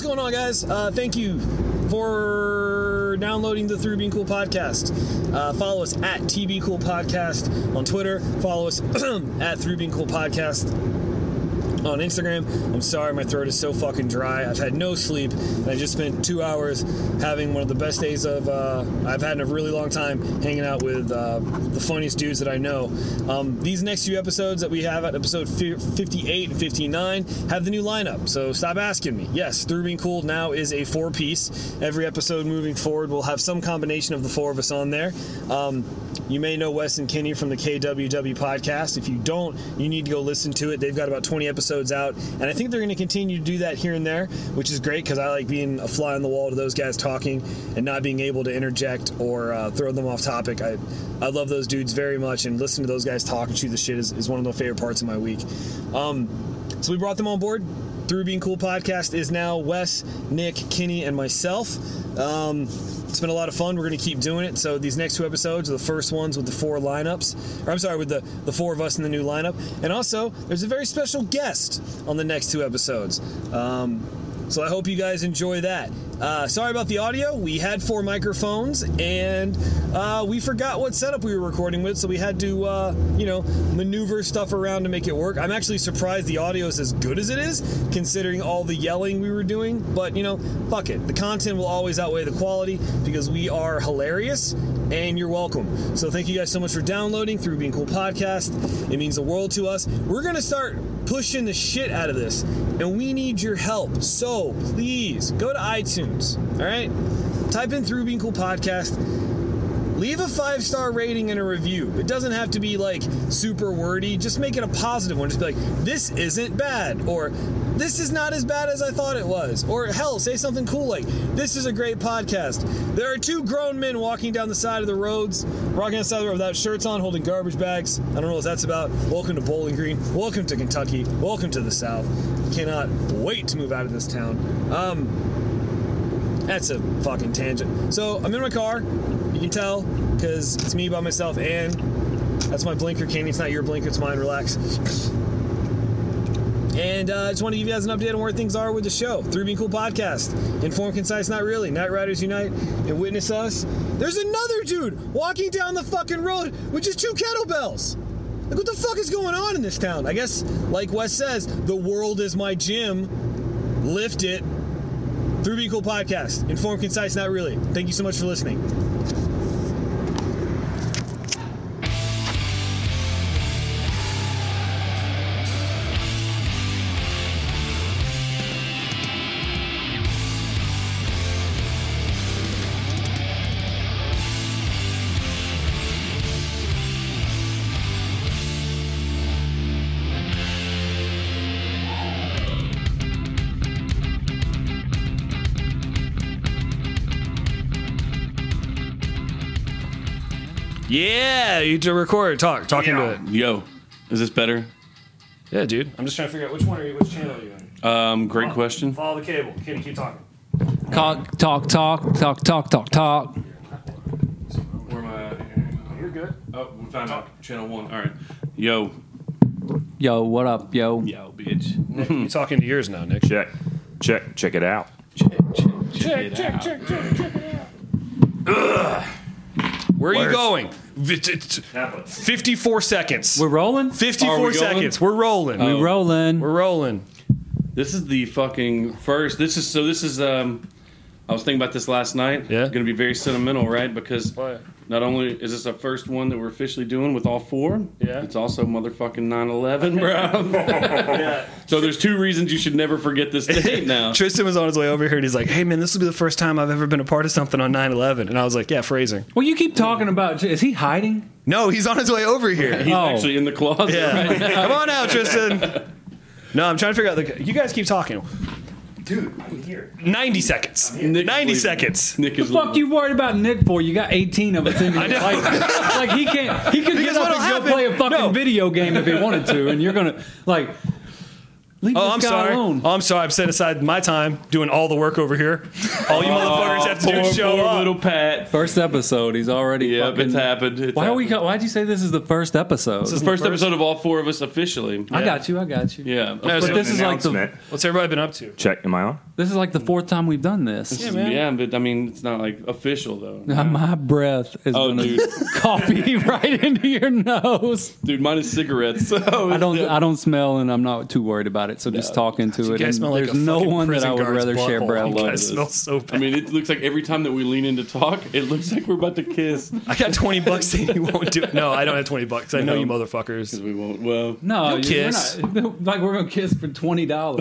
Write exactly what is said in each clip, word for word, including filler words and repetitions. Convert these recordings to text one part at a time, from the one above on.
going on, guys? Uh, thank you for downloading the Through Being Cool podcast. Uh, follow us at T B Cool Podcast on Twitter. Follow us at Through Being Cool Podcast on Instagram. I'm sorry, my throat is so fucking dry. I've had no sleep, and I just spent two hours having one of the best days of uh, I've had in a really long time, hanging out with uh, the funniest dudes that I know. Um, these next few episodes that we have at episode fifty-eight and fifty-nine have the new lineup, so stop asking me. Yes, Through Being Cool now is a four-piece. Every episode moving forward will have some combination of the four of us on there. Um, you may know Wes and Kenny from the K W W podcast. If you don't, you need to go listen to it. They've got about twenty episodes out, and I think they're going to continue to do that here and there, which is great because I like being a fly on the wall to those guys talking and not being able to interject or uh, throw them off topic. I I love those dudes very much, and listening to those guys talk and shoot the shit is, is one of my favorite parts of my week. Um, so we brought them on board. Through Being Cool podcast is now Wes, Nick, Kenny, and myself. Um, it's been a lot of fun. We're going to keep doing it. So these next two episodes are the first ones with the four lineups. Or I'm sorry, with the, the four of us in the new lineup. And also, there's a very special guest on the next two episodes. Um, so I hope you guys enjoy that. Uh, sorry about the audio. We had four microphones, and uh, we forgot what setup we were recording with, so we had to, uh, you know, maneuver stuff around to make it work. I'm actually surprised the audio is as good as it is, considering all the yelling we were doing. But, you know, fuck it. The content will always outweigh the quality because we are hilarious, and you're welcome. So thank you guys so much for downloading Through Being Cool podcast. It means the world to us. We're going to start pushing the shit out of this, and we need your help. So please go to iTunes. All right, type in Through Being Cool podcast, leave a five-star rating and a review. It doesn't have to be like super wordy, just make it a positive one. Just be like, this isn't bad, or this is not as bad as I thought it was, or hell, say something cool like, this is a great podcast. There are two grown men walking down the side of the roads, walking down the side of the road without shirts on, holding garbage bags. I don't know what that's about. Welcome to Bowling Green. Welcome to Kentucky. Welcome to the South. Cannot wait to move out of this town. Um... That's a fucking tangent. So I'm in my car. You can tell because it's me by myself, and that's my blinker. Kenny, it's not your blinker, it's mine. Relax. And uh, I just want to give you guys an update on where things are with the show. Through Being Cool podcast. Informed, concise, not really. Night Riders Unite and Witness Us. There's another dude walking down the fucking road with just two kettlebells. Like, what the fuck is going on in this town? I guess, like Wes says, the world is my gym. Lift it. Through Being Cool podcast. Informed, concise, not really. Thank you so much for listening. Yeah, you to record, talk, talk into it. Yo, is this better? Yeah, dude. I'm just trying to figure out which one are you, which channel are you in? Um, great follow, question. Follow the cable. Kenny, keep talking. Talk, talk, talk, talk, talk, talk, talk. Where am I at? You're good. Oh, we found out channel one. All right. Yo. Yo, what up, yo? Yo, bitch. Nick, you're talking to yours now, Nick. Check, check, check it out. Check, check, Check, check, check, check, check it out. Ugh. Where are Where's- you going? It's- it's fifty-four seconds. We're rolling? fifty-four Are we going? seconds. We're rolling. We rolling. We're rolling. This is the fucking first. This is so. This is. Um, I was thinking about this last night. Yeah. Going to be very sentimental, right? Because Why? not only is this the first one that we're officially doing with all four, Yeah. it's also motherfucking nine eleven, bro. Yeah. So there's two reasons you should never forget this date now. Tristan was on his way over here and he's like, hey man, this will be the first time I've ever been a part of something on nine eleven. And I was like, yeah, phrasing. Well, you keep talking about. Is he hiding? No, he's on his way over here. He's Oh. actually in the closet Yeah. right now. Come on out, Tristan. No, I'm trying to figure out the. You guys keep talking. Dude, I'm here. ninety seconds. Nick ninety is leaving. seconds. Nick The is fuck leaving. you worried about Nick for? You got eighteen of us in here. Like, like he can't. He could Because get up what'll and go happen- play a fucking no. video game if he wanted to, and you're gonna like. Leave Oh, this I'm guy sorry. alone. Oh, I'm sorry. I've set aside my time doing all the work over here. All you motherfuckers have to do Poor, is show poor up. little Pat. First episode, he's already. Yep, fucking, it's happened. It's Why are we? happened. Why'd you say this is the first episode? This The is first the first- episode of all four of us officially. I got you. I got you. Yeah. Yeah, But so- this is like the Announcement. What's everybody been up to? Check. Am I on? this is like the fourth time we've done this. Yeah, man. Yeah, but I mean, it's not like official though. My breath is Oh, gonna dude. coffee right into your nose. Dude, mine is cigarettes. So I don't. I don't smell, and I'm not too worried about it. So just talk into You it. guys And smell like there's a no fucking one that prison I would guard's rather share butthole. breath You with. guys smell so bad. I mean, it looks like every time that we lean in to talk, it looks like we're about to kiss. I got twenty bucks saying you won't do it. No, I don't have twenty bucks. I know No. you motherfuckers. We won't. Well, No, You'll you- kiss. We're not, like we're gonna kiss for twenty dollars.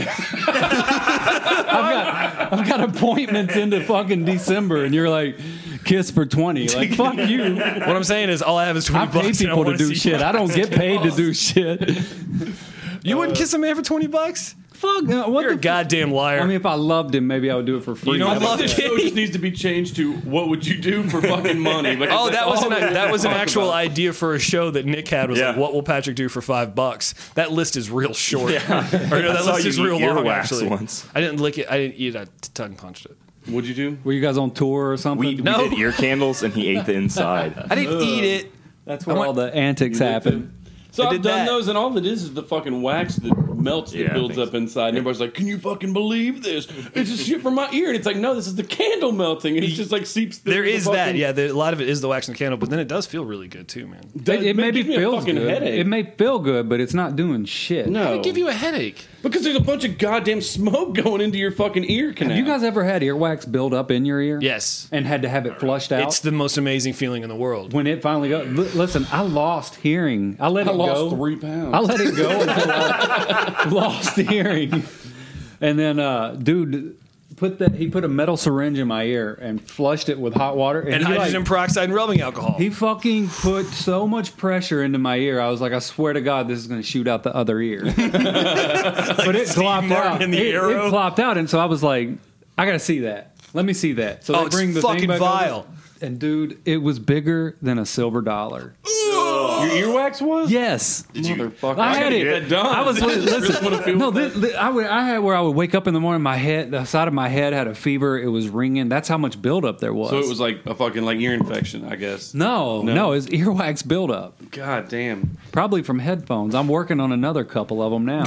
I've got I've got appointments into fucking December, and you're like, kiss for twenty. Like fuck you. What I'm saying is, all I have is twenty I pay bucks. and I people to wanna do see shit. I don't get paid to do shit. You wouldn't kiss a man for twenty bucks? Fuck. no, What You're a the? goddamn liar. I mean, if I loved him, maybe I would do it for free. You don't How about love that? him? it just needs to be changed to what would you do for fucking money? Because Oh, that's that was all an we that was an talk actual about. idea for a show that Nick had. Was Yeah. like, what will Patrick do for five bucks? That list is real short. Yeah. Or no, that saw list you is eat real long. earwax Actually, once. I didn't lick it. I didn't eat it. I tongue punched it. What'd you do? Were you guys on tour or something? We, we No. did ear candles, and he ate the inside. I didn't eat it. That's where I want- all the antics happen. So I I've did done that. those, and all it is is the fucking wax that melts, that Yeah, I builds think up inside. And everybody's like, "Can you fucking believe this? It's just shit from my ear." And it's like, no, this is the candle melting, and it's just like seeps. through There the is that. fucking- Yeah, the, a lot of it is the wax and the candle, but then it does feel really good too, man. It, it It maybe gives me a feels fucking good. headache. It may feel good, but it's not doing shit. No, It'd give you a headache. because there's a bunch of goddamn smoke going into your fucking ear canal. Have you guys ever had earwax build up in your ear? Yes, And had to have it flushed out? it's the most amazing feeling in the world. when it finally goes. Listen, I lost hearing. I let I it lost go. three pounds. I let it go until I lost hearing. And then, uh, dude, put that. He put a metal syringe in my ear and flushed it with hot water. And, And he, hydrogen like, peroxide and rubbing alcohol. he fucking put so much pressure into my ear. I was like, I swear to God, this is going to shoot out the other ear. But it Steve plopped Martin out. in the it, Arrow. it plopped out, and so I was like, I got to see that. Let me see that. So Oh, they it's bring the fucking thing back vile. over, and dude, it was bigger than a silver dollar. Your earwax was? Yes. Motherfucker. I had gotta it. get that done. I was li- listen. wanna feel no, that. this, this- I, would, I had where I would wake up in the morning. My head, the side of my head, had a fever. It was ringing. That's how much buildup there was. So it was like a fucking like ear infection, I guess. no, No. no, it's earwax buildup. God damn. Probably from headphones. I'm working on another couple of them now.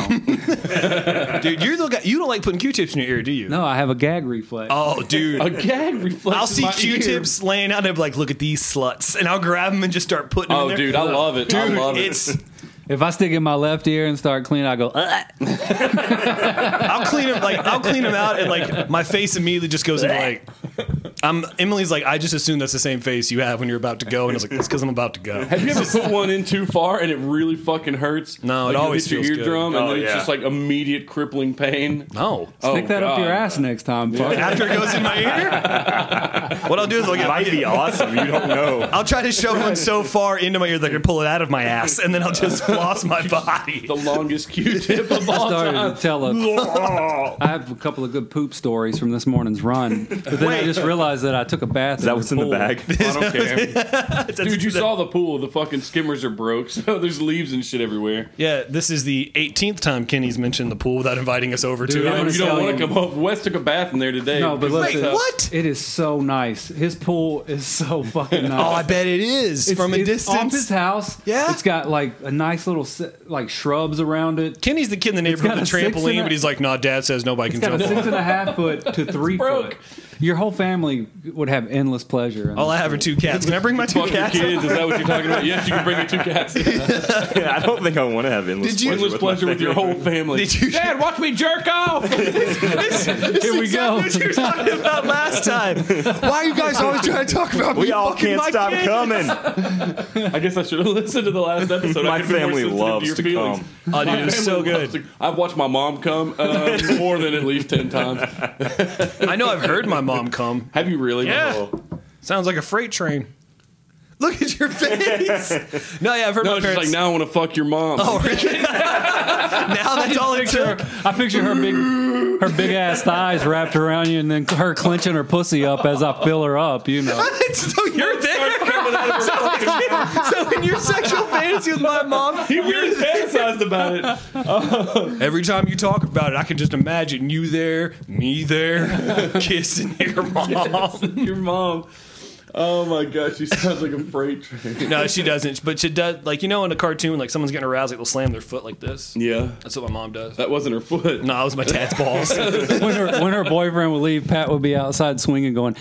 Dude, you're the guy. You don't like putting Q-tips in your ear, do you? No, I have a gag reflex. Oh, dude. A gag reflex. I'll in see my Q-tips laying out and I'll be like, look at these sluts. And I'll grab them and just start putting them Ear. in Oh, there. dude, I love it. I Dude, love it. it's... If I stick in my left ear and start cleaning, I go. "Ugh." I'll clean them like I'll clean them out, and like my face immediately just goes into like. I'm Emily's like I just assume that's the same face you have when you're about to go, and it's like it's because I'm about to go. Have you ever put one in too far and it really fucking hurts? No, it like always you hit feels your good. eardrum Oh, and then it's yeah. just like immediate crippling pain. No, Oh, Stick that up God. your ass next time. Fuck. after it goes in my ear. What I'll do is I'll It get. might be awesome. You don't know. I'll try to shove one so far into my ear that I can pull it out of my ass, and then I'll just floss my body. The longest Q-tip of I all started time. to tell a. I have a couple of good poop stories from this morning's run, but then I Wait. just realized that I took a bath. Is that what's in the bag? I don't care. Dude, you saw the pool. The fucking skimmers are broke, so there's leaves and shit everywhere. Yeah, this is the eighteenth time Kenny's mentioned the pool without inviting us over Dude, to I'm it. gonna You don't tell want you. to come home. Wes took a bath in there today. No, but because listen- that's how- What? It is so nice. His pool is so fucking nice. Oh, I bet it is It's- from a it's distance. off his house. Yeah? It's got like a nice little se- like shrubs around it. Kenny's the kid in the got neighborhood with a a six and trampoline, a- but he's like, "No, Dad says nobody It's can got a jump." six on. and a half foot to three broke. foot. Your whole family would have endless pleasure. in All I this have are pool. two cats. Can I bring my two Fuck your cats? kids. Is that what you're talking about? Yes, you can bring your two cats. Yeah, I don't think I want to have endless Did you- pleasure Endless with my pleasure with your family. whole family. Did you- Dad, watch me jerk off. Here we go. What you were talking about last time? Why are you guys always trying to talk about me? We all fucking can't my stop kid? coming. I guess I should have listened to the last episode. I My could be more family sensitive loves your to feelings. come. Oh, dude, it was so Family loves good. to- I've watched my mom come uh, more than at least ten times. I know I've heard my mom come. Have you really? Yeah. Oh. Sounds like a freight train. Look at your face. No, yeah, I've heard No, my it's just parents. like now I want to fuck your mom. Oh, really? Now that's all it Picture took. her, I picture her big, her big ass thighs wrapped around you, and then her clenching her pussy up as I fill her up. You know, So you're there. So So in your sexual fantasy with my mom, He really fantasized about it. every time you talk about it, I can just imagine you there, me there, kissing your mom. Your mom. Oh my gosh, she sounds like a freight train. No, she doesn't. But she does, like, you know, in a cartoon, like someone's getting aroused, like they'll slam their foot like this. Yeah, That's what my mom does. that wasn't her foot. No, it was my dad's balls. When her, when her boyfriend would leave, Pat would be outside swinging, going,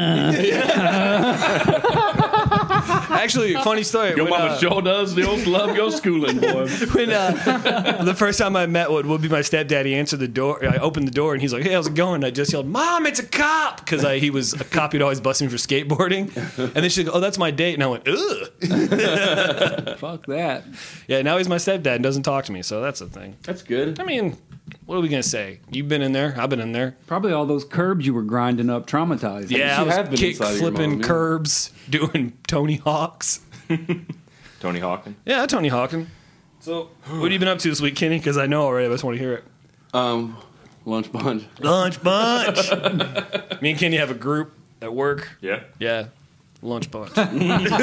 Actually, funny story. Your when, mama uh, sure does. They also love your schooling, boy. when uh, the first time I met what would be my stepdad, he answered the door. I opened the door and he's like, "Hey, how's it going?" I just yelled, "Mom, it's a cop!" Because he was a cop. He'd always bust me for skateboarding. And then she'd go, "Oh, that's my date." And I went, "Ugh." fuck that. Yeah, now he's my stepdad and doesn't talk to me. So that's the thing. That's good. I mean, what are we gonna say? You've been in there. I've been in there. Probably all those curbs you were grinding up traumatized. Yeah, I you was have been kick inside of your flipping mom, yeah. curbs, doing Tony Hawks. Tony Hawkin. Yeah, Tony Hawkin. So, what have you been up to this week, Kenny? Because I know already. I just want to hear it. Um, lunch bunch. Lunch bunch. Me and Kenny have a group at work. Yeah. Yeah, lunch bunch. Go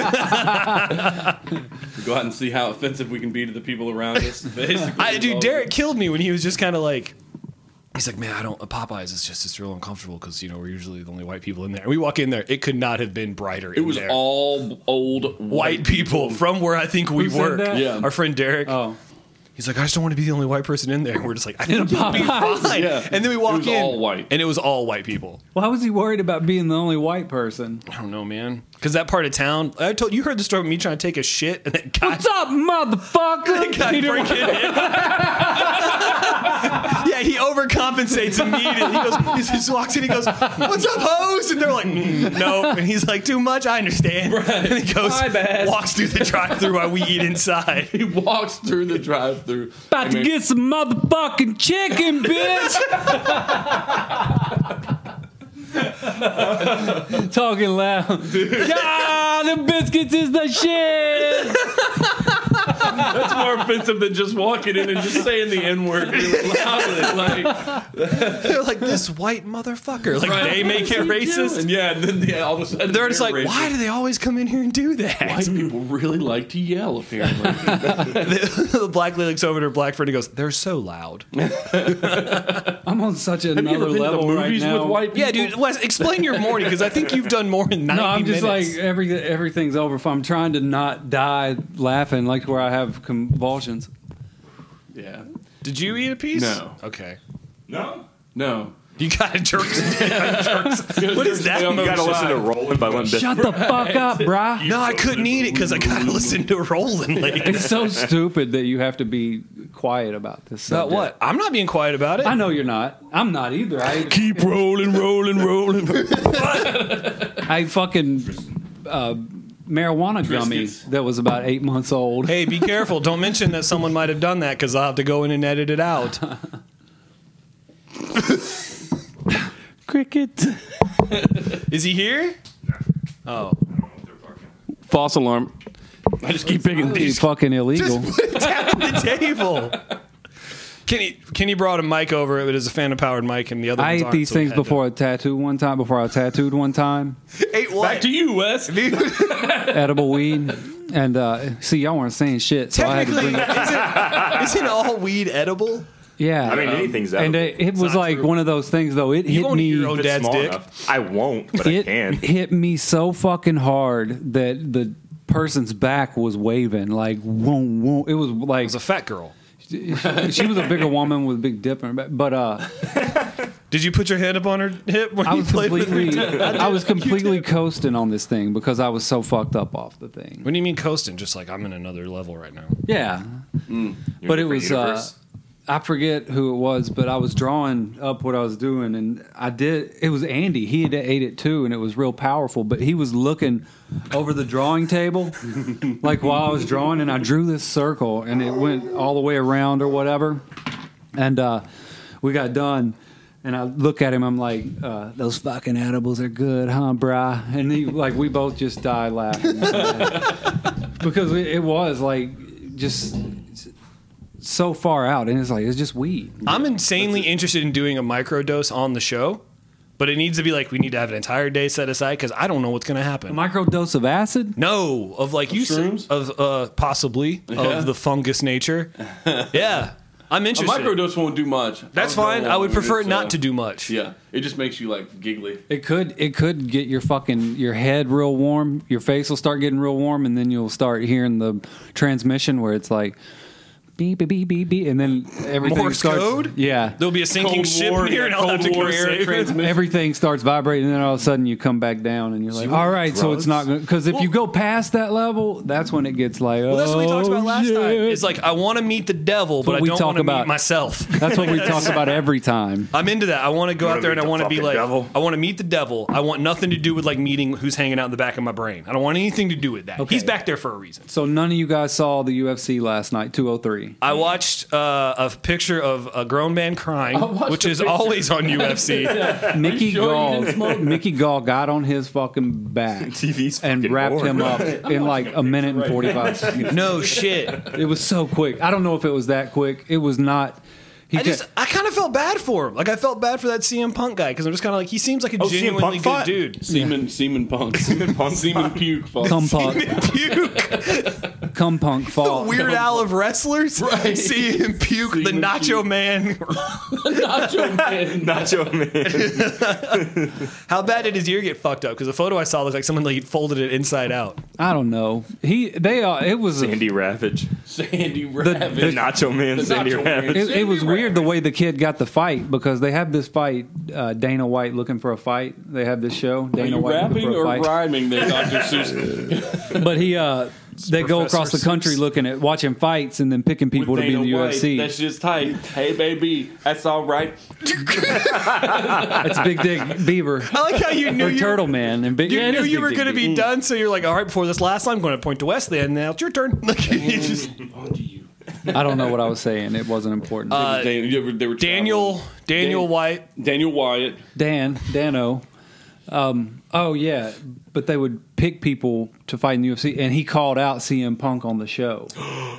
out and see how offensive we can be to the people around us. Basically, I, that's dude, all. Derek killed me when he was just kind of like, he's like, man, I don't. Popeyes is just it's real uncomfortable because you know we're usually the only white people in there. And we walk in there, it could not have been brighter. It in was there. all old white, white people from where I think we Who said work. that? Yeah. Our friend Derek. Oh. He's like, I just don't want to be the only white person in there. And we're just like, I think you'll be Popeyes. fine. Yeah. And then we walk It was in, all white. and it was all white people. Why was he worried about being the only white person? I don't know, man. Because that part of town, I told you heard the story of me trying to take a shit, and that guy, What's up, motherfucker? guy breaking in. Yeah, he overcompensates immediately. He goes, he just walks in, he goes, "What's up, hoes?" And they're like, mm, "No," and he's like, "Too much, I understand." Right. And he goes, My bad. walks through the drive-through while we eat inside. He walks through the drive-through. About I to mean, get some motherfucking chicken, bitch. Talking loud. Yeah, the biscuits is the shit. That's more offensive than just walking in and just saying the N-word really loudly. Like, They're like, this white motherfucker. Like, they make it racist. and yeah, and then yeah, all of a sudden They're just like, racist. why do they always come in here and do that? White people really like to yell, apparently. the, the black lady looks over to her black friend and goes, "They're so loud." I'm on such Have you another ever been to the level right movies now. with white people? Yeah, dude. Wes, explain your morning because I think you've done more than ninety No, I'm just minutes. like every everything's over. If I'm trying to not die laughing, like where I have convulsions. Yeah. Did you eat a piece? No. Okay. No. No. You gotta jerk. What is that? You You gotta motion? listen to Rolling by Limp Bizkit. Shut the fuck up, brah. No, I couldn't eat it because I gotta listen to Rolling later. It's so stupid that you have to be quiet about this. About subject. what? I'm not being quiet about it. I know you're not. I'm not either. I Keep rolling, rolling, rolling. I fucking uh, marijuana gummy Triscuits. that was about eight months old. Hey, be careful. Don't mention that someone might have done that because I'll have to go in and edit it out. Cricket. Is he here? Oh. False alarm. I just keep picking It's these. fucking illegal. Just put it down on the table. Kenny, Kenny brought a mic over. It is a fan of powered mic, and the other I ones ate aren't, these so we things had to- before I tattooed one time. Before I tattooed one time, Ate what? Back to you, Wes. edible weed, and uh, see y'all weren't saying shit, so I had to Technically, bring it. isn't, isn't all weed edible? Yeah, I mean, anything's and edible. it, it was not like true. one of those things though. It You hit won't eat me. your own If it's dad's small dick. enough. I won't, but It I can. hit me so fucking hard that the person's back was waving like whoa, whoa. It was like It was a fat girl. she was a bigger woman with a big dip in her back. But uh, Did you put your hand up on her hip when I you was played with her? completely, I was completely coasting on this thing because I was so fucked up off the thing. What do you mean coasting? Just like I'm in another level right now. Yeah, You're but in it a was. different Uh, universe. I forget who it was, but I was drawing up what I was doing, and I did. It was Andy. He had ate it too, and it was real powerful. But he was looking over the drawing table, like while I was drawing, and I drew this circle, and it went all the way around or whatever. And uh, we got done, and I look at him. I'm like, uh, "Those fucking edibles are good, huh, brah?" And he, like, we both just died laughing because it, it was like just so far out, and it's like it's just weed. I'm insanely interested in doing a microdose on the show, But it needs to be like we need to have an entire day set aside because I don't know what's going to happen. A microdose of acid? No, of like you said, shrooms? of uh, possibly Yeah. of the fungus nature. Yeah, I'm A interested. microdose won't do much. That's I'll go fine. I along would with prefer it, not uh, to do much. Yeah, it just makes you like giggly. It could it could get your fucking your head real warm. Your face will start getting real warm, and then you'll start hearing the transmission where it's like beep beep beep beep beep, and then everything Morse starts. code? Yeah, There'll be a sinking Cold ship War, here, yeah, and I'll have Cold to War go era save it. transmission. everything starts vibrating, and then all of a sudden you come back down, and you're like, all right, so it's not because if you go past that level, that's when it gets like, Well, that's what we talked about oh, last shit. time. It's like I want to meet the devil, but what I we don't talk want to meet about. myself. That's what we talk about every time. I'm into that. I want to go You out wanna there and meet I the want to be fucking like, devil? I want to meet the devil. I want nothing to do with like meeting who's hanging out in the back of my brain. I don't want anything to do with that. Okay. He's back there for a reason. So none of you guys saw the U F C last night, two oh three. I watched uh, a picture of a grown man crying, watched which the is picture. always on U F C. Mickey sure you Gall, didn't smoke? Mickey Gall got on his fucking back T V's and fucking wrapped boring. him up in like a minute and forty-five seconds. No shit. It was so quick. I don't know if it was that quick. It was not. He I just, kept- I kind of felt bad for him. Like I felt bad for that C M Punk guy because I'm just kind of like he seems like a Oh, C M genuinely Punk good fought? dude. Semen, semen punk, Semen punk. semen puke. Fuck. cum punk, Puke, cum punk the fall. Weird Al of wrestlers. Right. See him puke, the Semen Nacho puke. Man. Nacho man. Nacho man. How bad did his ear get fucked up? Because the photo I saw looked like someone like folded it inside out. I don't know. He they uh, it was a, Sandy Ravage. Sandy the- Rabbit. The Nacho man, The Sandy Nacho Man. Ravage. it, it was weird the way the kid got the fight because they have this fight. Uh, Dana White looking for a fight. They have this show. Are Dana you White looking rapping for a or fight. rhyming there, Doctor Seuss? But he, uh, they go Professor across the country Seuss. looking at watching fights and then picking people With to be in Dana the White. U F C. That's just tight. Hey, baby, that's all right. It's Big Dick Beaver I like how you knew or you Turtle Man and Big. You yeah, it knew is you Big were Dick going to Beaver. be done, so you're like, all right, before this last line, I'm going to point to Wesley, and now it's your turn. Like, you just, On to you. I don't know what I was saying. It wasn't important. Uh, Dan- you ever- they were Daniel traveling. Daniel Dan- White. Daniel Wyatt. Dan, Dano. Um, oh yeah, but they would pick people to fight in the U F C, and he called out C M Punk on the show.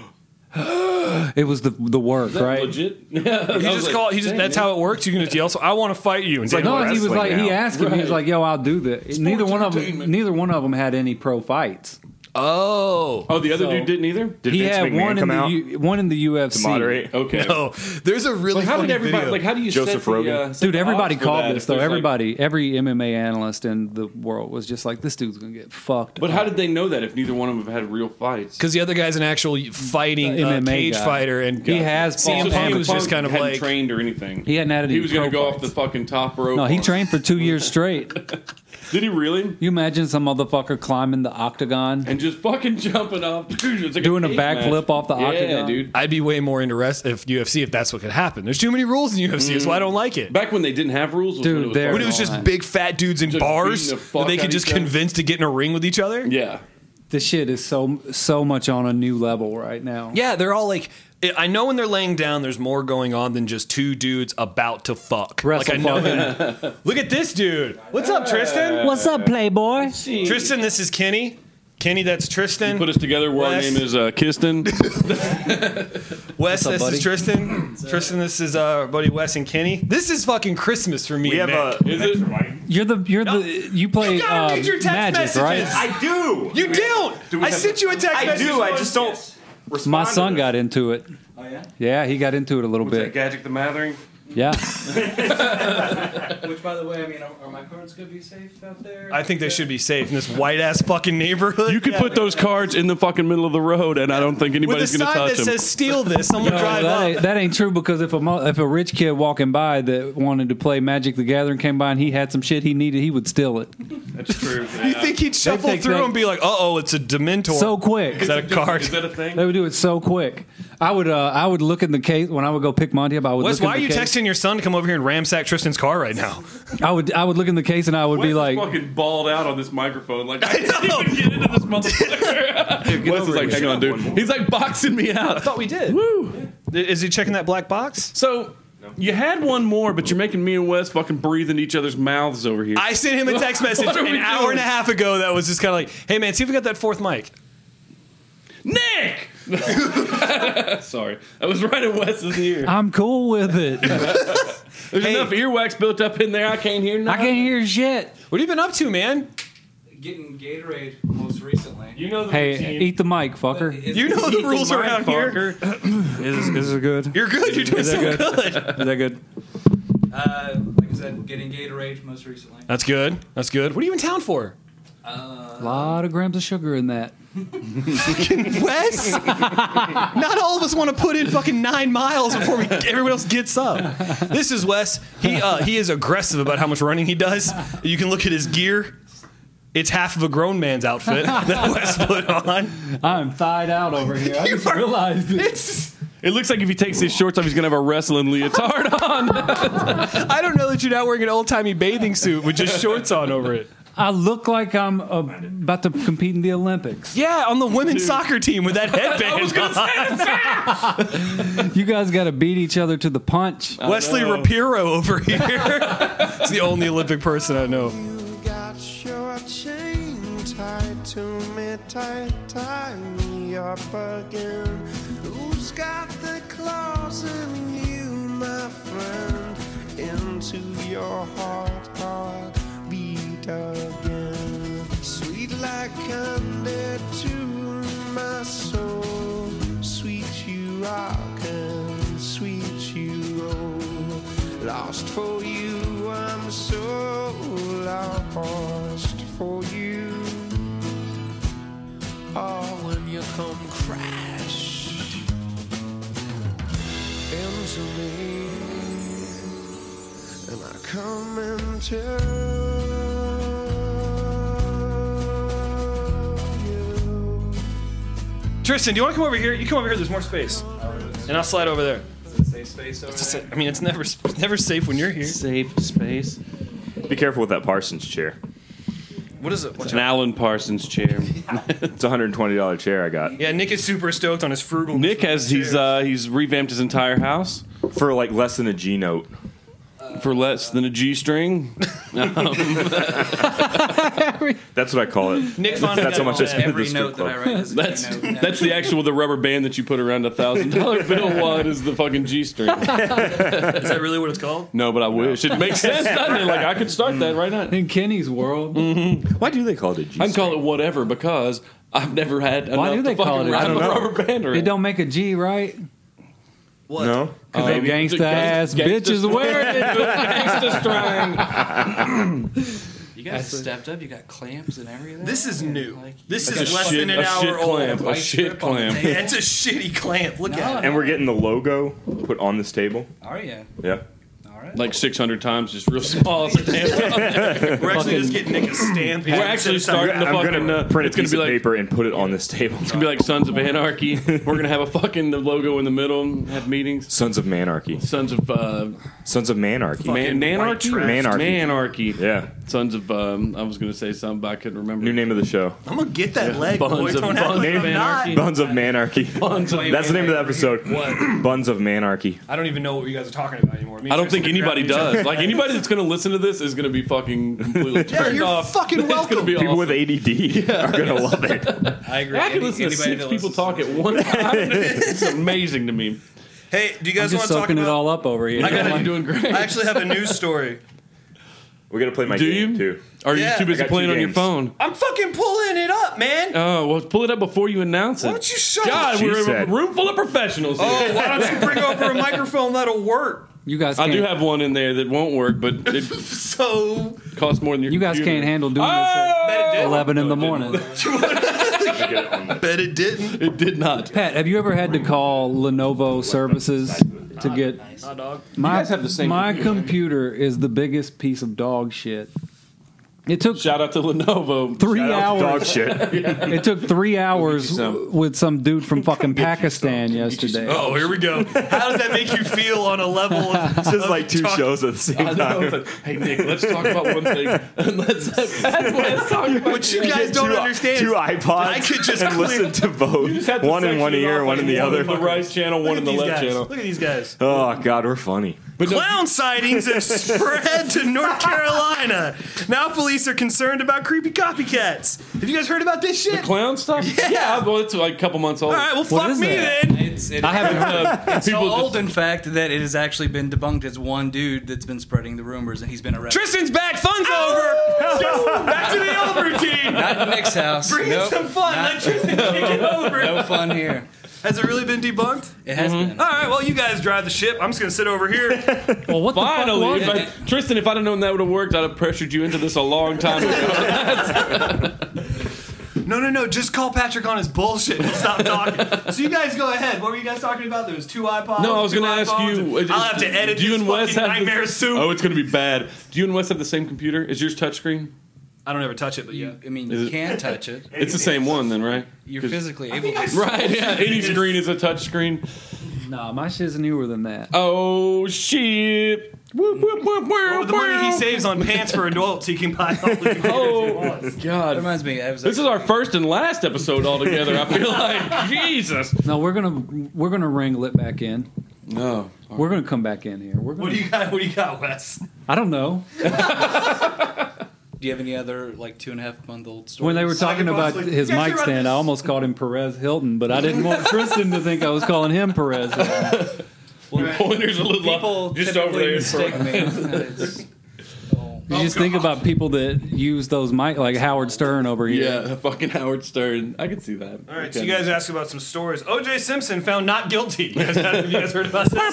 It was the the work, Is that right? legit? Yeah. He just called. He just. That's how it works. You can just yell. So I want to fight you. And like Daniel No, he was wrestling like he now. asked him. He was Right. like, "Yo, I'll do that." Neither one of them. entertainment. Neither one of them had any pro fights. Oh. Oh, the other So- dude didn't either? Did he Vince had McMahon one in come the out U, one in the U F C. to moderate? Okay. No, there's a really But how funny did everybody, video. like, how do you Joseph set the, Rogan. uh, set Dude, the everybody odds for called that this if though. there's, like- Everybody, every M M A analyst in the world was just like, "This dude's gonna get fucked." But up. how did they know that if neither one of them have had real fights? Because the other guy's an actual fighting The uh, M M A cage guy. fighter, and He has C M fought Punk amateur was just kind of hadn't like. trained or anything. He hadn't had any He was going to pro go off the fights. fucking top rope. No, he on- trained for two years straight. Did he really? You imagine some motherfucker climbing the octagon, And just fucking jumping off, dude. It's like doing a cage backflip match. off the yeah, octagon? dude. I'd be way more into rest if U F C if that's what could happen. There's too many rules in U F C, that's why I don't like it. Back when they didn't have rules, was Dude, when it was there- fucking- When it was just on. big fat dudes in Just bars beating the fuck that they out could of just each other. convince to get in a ring with each other. yeah. this shit is so so much on a new level right now. Yeah, they're all like. I know when they're laying down, there's more going on than just two dudes about to fuck. Wrestle like I know. fucking. Look at this dude. What's up, Tristan? What's up, Playboy? Tristan, this is Kenny. Kenny, that's Tristan. Put us together where Wes. our name is uh, Kiston. Wes, up, this buddy? is Tristan. Tristan, this is uh, our buddy Wes and Kenny. This is fucking Christmas for me. We have man. a. Is it? You're the you're the you play You gotta uh, read your text Magic, messages. right? I do. You don't. Do we I have- sent you a text I message. do. I once. just don't. Respond My to son this. got into it. Oh, yeah? Yeah, he got into it a little Was that bit. Gadget the Mathering? Yeah. Which, by the way, I mean, are, are my cards gonna be safe out there? I think they should be safe in this white ass fucking neighborhood. You could Yeah. put those cards in the fucking middle of the road, and I don't think with a anybody's going to sign touch that them. says "Steal this." Someone No, drive that, up. ain't, that ain't true because if a mo- if a rich kid walking by that wanted to play Magic the Gathering came by and he had some shit he needed, he would steal it That's true. You think he'd shuffle take through that- and be like, "Uh oh, it's a Dementor." so quick. is that a card? Is that a thing? They would do it so quick. I would uh, I would look in the case when I would go pick Monty up. I would Wes, look why are in you the case. texting your son to come over here and ramsack Tristan's car right now? I would I would look in the case and I would Wes be is like, fucking balled out on this microphone. Like, I, know. can't even get into this motherfucker. Wes is like, hang on, dude. He's like boxing me out. I thought we did. Woo. Is he checking that black box? So, you had one more, but you're making me and Wes fucking breathe into each other's mouths over here. I sent him a text message What are an we hour doing? and a half ago that was just kind of like, "Hey man, see if we got that fourth mic." Nick! Sorry. That was right in Wes's ear. I'm cool with it. There's Hey. enough earwax built up in there. I can't hear I nothing. can't hear shit. What have you been up to, man? Getting Gatorade most recently. You know the Hey, routine. eat the mic, fucker. Is- You know the rules Mine, around here. fucker. Is, is it good? You're good. You're doing Is that so good? good. Is that good? Uh, like I said, getting Gatorade most recently. That's good. That's good. What are you in town for? A lot of grams of sugar in that. Wes? Not all of us want to put in fucking nine miles before we, everyone else gets up. This is Wes. He uh, he is aggressive about how much running he does. You can look at his gear. It's half of a grown man's outfit that Wes put on. I'm thied out over here. I just are- realized it. It's, It looks like if he takes his shorts off, he's gonna have a wrestling leotard on. I don't know that you're not wearing an old timey bathing suit with just shorts on over it. I look like I'm uh, about to compete in the Olympics. Yeah, on the women's soccer team with that headband on. You guys got to beat each other to the punch. Wesley Rapiro over here. It's the only Olympic person I know. You got your chain tied to me, tight, tie me up again. Who's got the claws in you, my friend? Into your heart, heart beat again. Sweet like candy to my soul. Sweet you rock and sweet you roll. Lost for you, I'm so lost for you. Oh, when you come crash into me, and I come into you. Tristan, do you want to come over here? You come over here. There's more space, and I'll slide over there. Safe space over It's there. just- I mean, it's never it's never safe when you're here. Safe space. Be careful with that Parsons chair. What is it? It's an Alan Parsons chair. It's a one hundred twenty dollars chair I got Yeah, Nick is super stoked on his frugal. Nick has he's uh, he's revamped his entire house for like less than a G note. for less than a G string. That's what I call it. Nick finally That's got how much it I spent at Every the strip note that I club. write is a That's G note. that's the actual the rubber band that you put around a thousand dollar bill. What is the fucking G string? Is that really what it's called? No, but I wish it makes sense, doesn't it? Like I could start that right now. In Kenny's world, Why do they call it a G? I can call it whatever because I've never had enough Why do they to fucking call it? wrap I don't a know. rubber band around. it don't make a G, right? What? No, Because they gangsta ass bitches wearing it. Gangsta string. You guys stepped up. You got clamps and everything. This is new. Like, This A is less shit, than an a hour shit old. clamp. A Vice shit grip on the clamp. table. It's a shitty clamp. Look No, at it. and we're getting the logo put on this table. Are you? Yeah, All right. Like six hundred times, just real small. Stamp. We're actually just getting Nick a stamp. We're actually starting the I'm fucking. gonna Uh, print a it's gonna piece be of like paper and put it on this table. it's gonna be like Sons of Anarchy. We're gonna have a fucking the logo in the middle and have meetings. Sons of Manarchy. Sons of uh, Sons of Manarchy. Man, Nanarchy. trash. Manarchy. Manarchy. Yeah, Sons of. Um, I was gonna say something, but I couldn't remember. new name of the show. I'm gonna get that leg, Buns boy. of- Don't act Buns like of I'm not. Anarchy. Buns of Manarchy. Buns of- That's the name of the episode. What? Buns of Manarchy. I don't even know what you guys are talking about anymore. Me I and don't think Tristan are anybody grabbing each does. Like anybody that's gonna listen to this is gonna be fucking completely Yeah, turned you're off. fucking It's gonna welcome. be People awesome. with A D D are gonna love it. I agree. I can Any- listen to anybody six that people listens talk to at one time. It's amazing to me. Hey, do you I'm guys just want to talk soaking it about? all up over here. I gotta- You're doing great. I actually have a news story. We gotta play my Do game you? too. Are Yeah. you too I busy got two playing on your games. phone? I'm fucking pulling it up, man. Oh, well, pull it up before you announce it. Why don't you shut God, up? She we're said. a room full of professionals here. Oh, why don't you bring over a microphone that'll work? You guys I can't, do have one in there that won't work, but it So costs more than your you guys computer. can't handle doing Oh! this Bet it at did. eleven in the No, it morning. bet it didn't. It did not. Pat, have you ever had to call Lenovo services to get Hot dog. my guys have the same my computer, computer is the biggest piece of dog shit. It took Shout out to Lenovo. three Shout out to hours. Dog shit. It took three hours some. with some dude from fucking Pakistan yesterday. Oh, here we go. How does that make you feel on a level of This is like two talk- shows at the same I know. It's time. like, hey Nick, let's talk about one thing. And let's, let's talk about What you guys don't two, understand two is iPods I could just and clear- listen to both. have to one in section one it ear, off, one like, in the other. in the right channel, Look one at in the these left guys. channel. Look at these guys. Oh God, we're funny. But no, Clown sightings have spread to North Carolina. Now police are concerned about creepy copycats. Have you guys heard about this shit? the clown stuff? Yeah. well, it's like a couple months old. All right, well, fuck is me that? then. It's, it, I haven't heard. it's so People just- old, in fact, that it has actually been debunked as one dude that's been spreading the rumors, and he's been arrested. Tristan's back. Fun's over. Just back to the old routine. Not in Nick's house. Bring in Nope. some fun. Not- Let Tristan take it over. No fun here. Has it really been debunked? It has been. All right, well, you guys drive the ship. I'm just going to sit over here. Well, what the Finally, fuck was if I, Tristan, if I'd have known that would have worked, I'd have pressured you into this a long time ago. No, no, no. Just call Patrick on his bullshit and stop talking. So you guys go ahead. What were you guys talking about? There was two iPods. No, I was two going to ask iPhones, you. and I'll have to edit do you this and Wes fucking have the- nightmare soup. Oh, it's going to be bad. Do you and Wes have the same computer? Is yours touchscreen? I don't ever touch it, but yeah. You, I mean, Is you it- can touch it. It's the same one then, right? You're 'Cause- physically able to. Right, yeah. Any screen is a touch screen. Nah, my shit's newer than that. Oh, shit. Whoop, whoop, whoop, Well, with the money he saves on pants for adults, he can buy all the computers he Oh, wants. That God. reminds me. I was This is our first and last episode altogether. I feel like Jesus. No, we're gonna we're gonna wrangle it back in. No. We're gonna come back in here. We're gonna, What do you got? What do you got, Wes? I don't know. Do you have any other like two and a half month old stories? When they were talking could about possibly- his You guys mic hear about stand, I this? almost called him Perez Hilton, but I didn't want Tristan to think I was calling him Perez Hilton. Your pointer's a little people just over typically there. mistake me. It's- oh. You just think about people that use those mic, like Howard Stern over here. Yeah, fucking Howard Stern. I can see that. All right, so you guys asked about some stories. O J Simpson found not guilty. You guys, have you guys heard about this?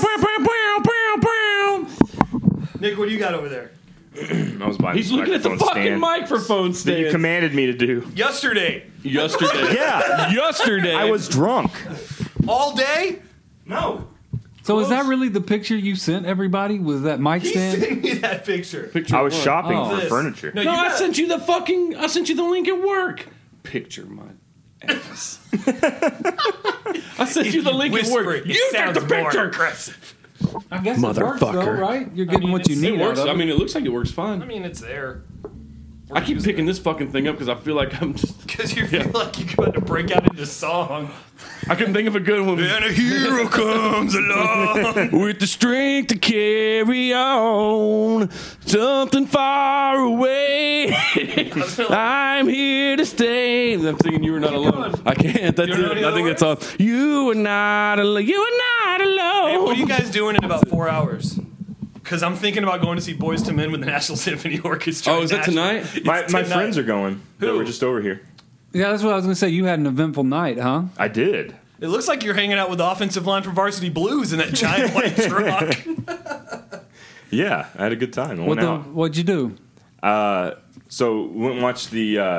Nick, what do you got over there? I was buying He's this looking at the microphone fucking stand microphone that you stand. commanded me to do. Yesterday, Yesterday. Yeah, Yesterday. I was drunk. all day. No. So is that really the picture you sent everybody? Was that mic He stand? sent me that picture. Picture I was one. shopping Oh. for This. furniture. No, No, you I got- sent you the fucking. I sent you the link at work. Picture my ass. I sent you the link at Whisper work. it, it You got the sounds more picture. aggressive. I guess it works though, Motherfucker. right? You're getting mean, what you it's- need It works. out of I it. mean, it looks like it works fine. I mean, it's there. I keep picking this fucking thing up because I feel like I'm just. Because you feel like you're about to break out into song. I couldn't think of a good one. And a hero comes along. With the strength to carry on, something far away. I'm here to stay. I'm singing "You Are Not Alone." I can't. That's You don't know it. any I other think that's all. You are not alone. You are not alone. Hey, what are you guys doing in about four hours? Because I'm thinking about going to see Boys to Men with the National Symphony Orchestra. Oh, in is that Nashville. tonight? It's My, my tonight. friends are going. That Who? were just over here. Yeah, that's what I was gonna say. You had an eventful night, huh? I did. It looks like you're hanging out with the offensive line for Varsity Blues in that giant white truck. Yeah, I had a good time. I What went the? out. What'd you do? Uh, so went and watched the uh,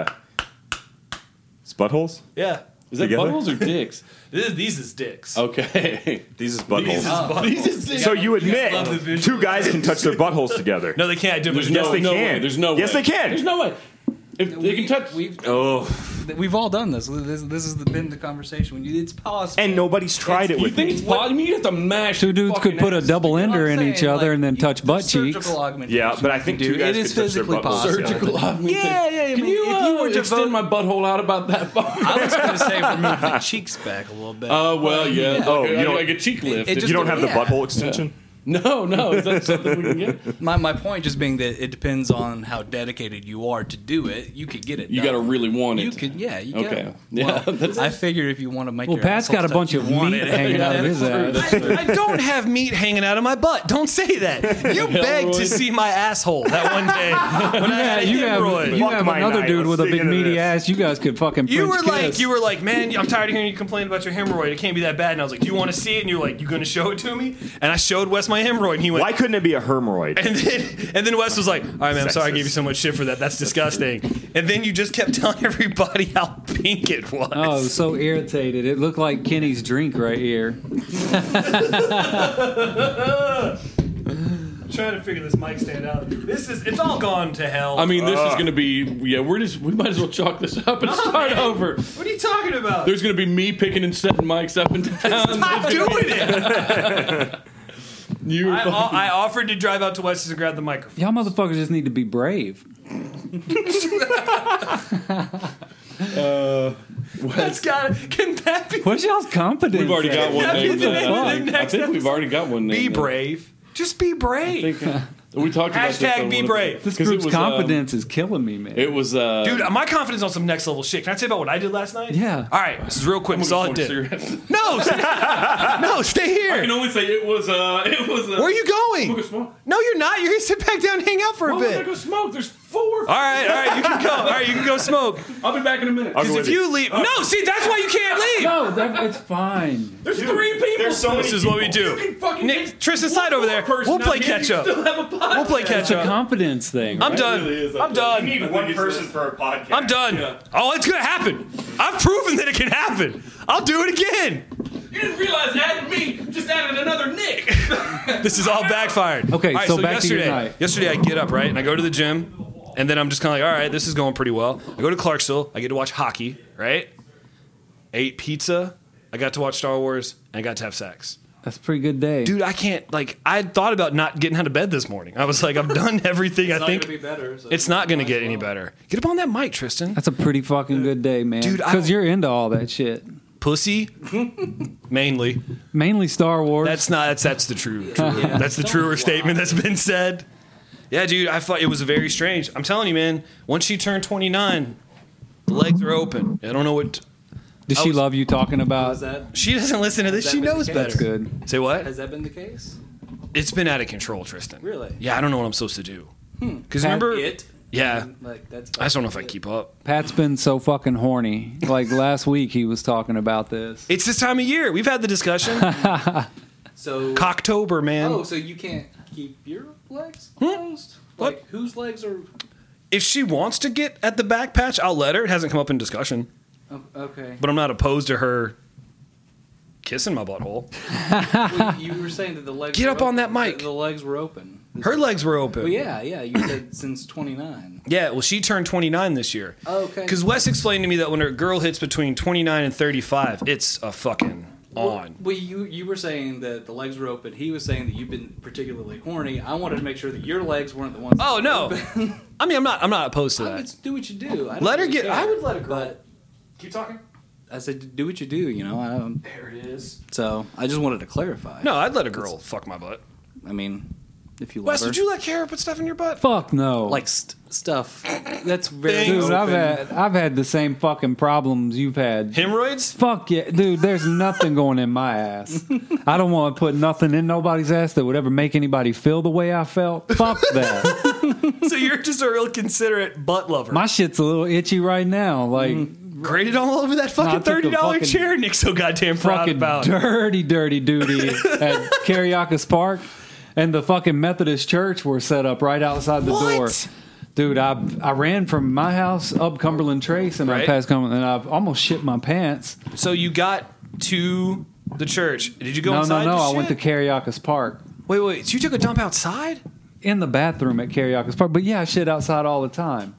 Spudholes. Yeah. Is that Together? buttholes or dicks? This, these is dicks. Okay. These is buttholes. These is buttholes. So you love the admit visual. two guys can touch their buttholes together? No, they can't. Do it. There's Yes, no, they no can. way. There's no way. Yes, they can. There's no way. If they can touch. We've Oh, we've all done this. This, this has been the conversation. When you, it's possible. and nobody's tried it You with think me. it's possible? I mean, you have to mash. Two dudes fucking could put a ass double together. ender I'm in each saying, other like, and then you- touch butt surgical cheeks. augmentation Yeah, but I you think can two do. guys It is could touch their physically buttholes possible. together. Surgical augmentation. Yeah, yeah. I Can mean, you, if uh, you were to extend vote, my butthole out about that far? I was going to say remove the cheeks back a little bit. Oh well, yeah. Oh, Like, you I- don't- like a cheek lift. it just- You don't have the Yeah. butthole extension? no, no. Is that something we can get? My my point just being that it depends on how dedicated you are to do it. You could get it. You done. got to really want it. You could, yeah. You Okay. Can. Yeah, Well, that's- I figured if you want to make Well, your Pat's got a asshole bunch touch, of you want meat it. hanging out of that's his true, ass. that's true. I don't have meat hanging out of my butt. Don't say that. You begged to Hemorrhoid. see my asshole that one day when I had a You have, hemorrhoid. you Fuck have my another night. dude Let's with a dig big into meaty this. ass. You guys could fucking You French were like, kiss. you were like, man, I'm tired of hearing you complain about your hemorrhoid. It can't be that bad. And I was like, do you want to see it? And you were like, you going to show it to me? And I showed Wes my hemorrhoid, and he went. Why couldn't it be a hemorrhoid? And then, and then Wes was like, all right, man, I'm sorry I gave you so much shit for that. That's disgusting. And then you just kept telling everybody how pink it was. Oh, I was so irritated. It looked like Kenny's drink right here. I'm trying to figure this mic stand out. This is, it's all gone to hell. I mean, this is going to be. Yeah, we're just. We might as well chalk this up and start man. over. What are you talking about? There's going to be me picking and setting mics up and down. Stop doing it. You were I, fucking- I offered to drive out to Wes's and grab the microphone. Y'all motherfuckers just need to be brave. That's got it. Can that be? What's y'all's confidence? We've already got one That'd be named. the uh, name of the I think- I next think we've already got one named. Be uh, brave. Just be brave. We talked about this. Hashtag a be little brave. bit. This 'Cause it group's was, um, confidence is killing me, man. It was, uh, Dude, my confidence on some next level shit. Can I tell you about what I did last night? Yeah. All right, this is real quick. I'm This is gonna all it smoke did. cigarettes. No, stay, no, stay I can here. only say it was. Uh, it was. Uh, Where are you I'm gonna going? smoke. No, you're not. You're gonna sit back down and hang out for a Why would I bit. go smoke? There's four. All right, all right, you can go. All right, you can go smoke. I'll be back in a minute. I'll Because go if with you leave, no, see, that's why you can't leave. no, that, it's fine. There's three people. there's so many This is what we do. You can fucking Nick, take Tristan, one slide over more there. person We'll out play here, catch you up. still have a podcast. We'll play catch It's a up. confidence thing. I'm right? done. It is, I'm I done. think. You need one person for a podcast. I'm done. Yeah. Oh, it's gonna happen. I've proven that it can happen. I'll do it again. You didn't realize adding me just added another Nick. This is all backfired. Okay, All right, so back to your yesterday, night. yesterday I get up, right, and I go to the gym, and then I'm just kind of like, all right, this is going pretty well. I go to Clarksville. I get to watch hockey, right? Ate pizza. I got to watch Star Wars, and I got to have sex. That's a pretty good day. Dude, I can't, like, I thought about not getting out of bed this morning. I was like, I've done everything I It's not think. gonna be better. So It's not going to might as get any well. better. Get up on that mic, Tristan. That's a pretty fucking good day, man. Dude, I because don't- you're into all that shit. Pussy, mainly. Mainly Star Wars. That's not. That's that's the true. true That's the truer statement that's been said. Yeah, dude. I thought it was very strange. I'm telling you, man. Once she turned twenty-nine, the legs are open. I don't know what. Does I she was- love you talking about? Is that She doesn't listen to this. Has She that been knows the better. case? Good. Say what? has that been the case? It's been out of control, Tristan. Really? Yeah, I don't know what I'm supposed to do. Because Pat- remember, It. yeah, Like that's. I just don't know if I keep up. Pat's been so fucking horny. Like last week, he was talking about this. It's this time of year. We've had the discussion. So. Cocktober, man. Oh, so you can't keep your legs closed? What? Like whose legs are? If she wants to get at the back patch, I'll let her. It hasn't come up in discussion. Oh, okay. But I'm not opposed to her kissing my butthole. Well, you were saying that the legs. Get were up on open. that mic. The, the legs were open. Her legs were open. Well, yeah, yeah. You said since twenty-nine. Yeah, well, she turned twenty-nine this year. Oh, okay. Because Wes explained to me that when a girl hits between twenty-nine and thirty-five, it's a fucking on. Well, you you were saying that the legs were open. He was saying that you've been particularly horny. I wanted to make sure that your legs weren't the ones. Oh that no! were open. I mean, I'm not. I'm not opposed to I would that. do what you do. I don't Let her really get- care. I would let a girl- But Keep talking. I said, do what you do. You know. I don't, There it is. so I just wanted to clarify. No, I'd let a girl fuck my butt. I mean, if you love Wes, her. would you let Kara put stuff in your butt? Fuck no. like st- stuff? That's very. Things. dude, I've open. had I've had the same fucking problems you've had. Hemorrhoids? Fuck yeah, dude. There's nothing going in my ass. I don't want to put nothing in nobody's ass that would ever make anybody feel the way I felt. Fuck that. So you're just a real considerate butt lover. My shit's a little itchy right now. Like Graded all over that No, I fucking took the thirty dollar fucking- chair Nick's so goddamn proud fucking about. dirty, dirty duty at Kariakas Park, and the fucking Methodist church were set up right outside the What? door. Dude, I I ran from my house up Cumberland Trace, and I Right. passed Cumberland, and I almost shit my pants. So you got to the church. Did you go No, inside? no, no. to I went to shit? Kariakas Park. Wait, wait. So you took a dump outside? In the bathroom at Kariakas Park. But yeah, I shit outside all the time.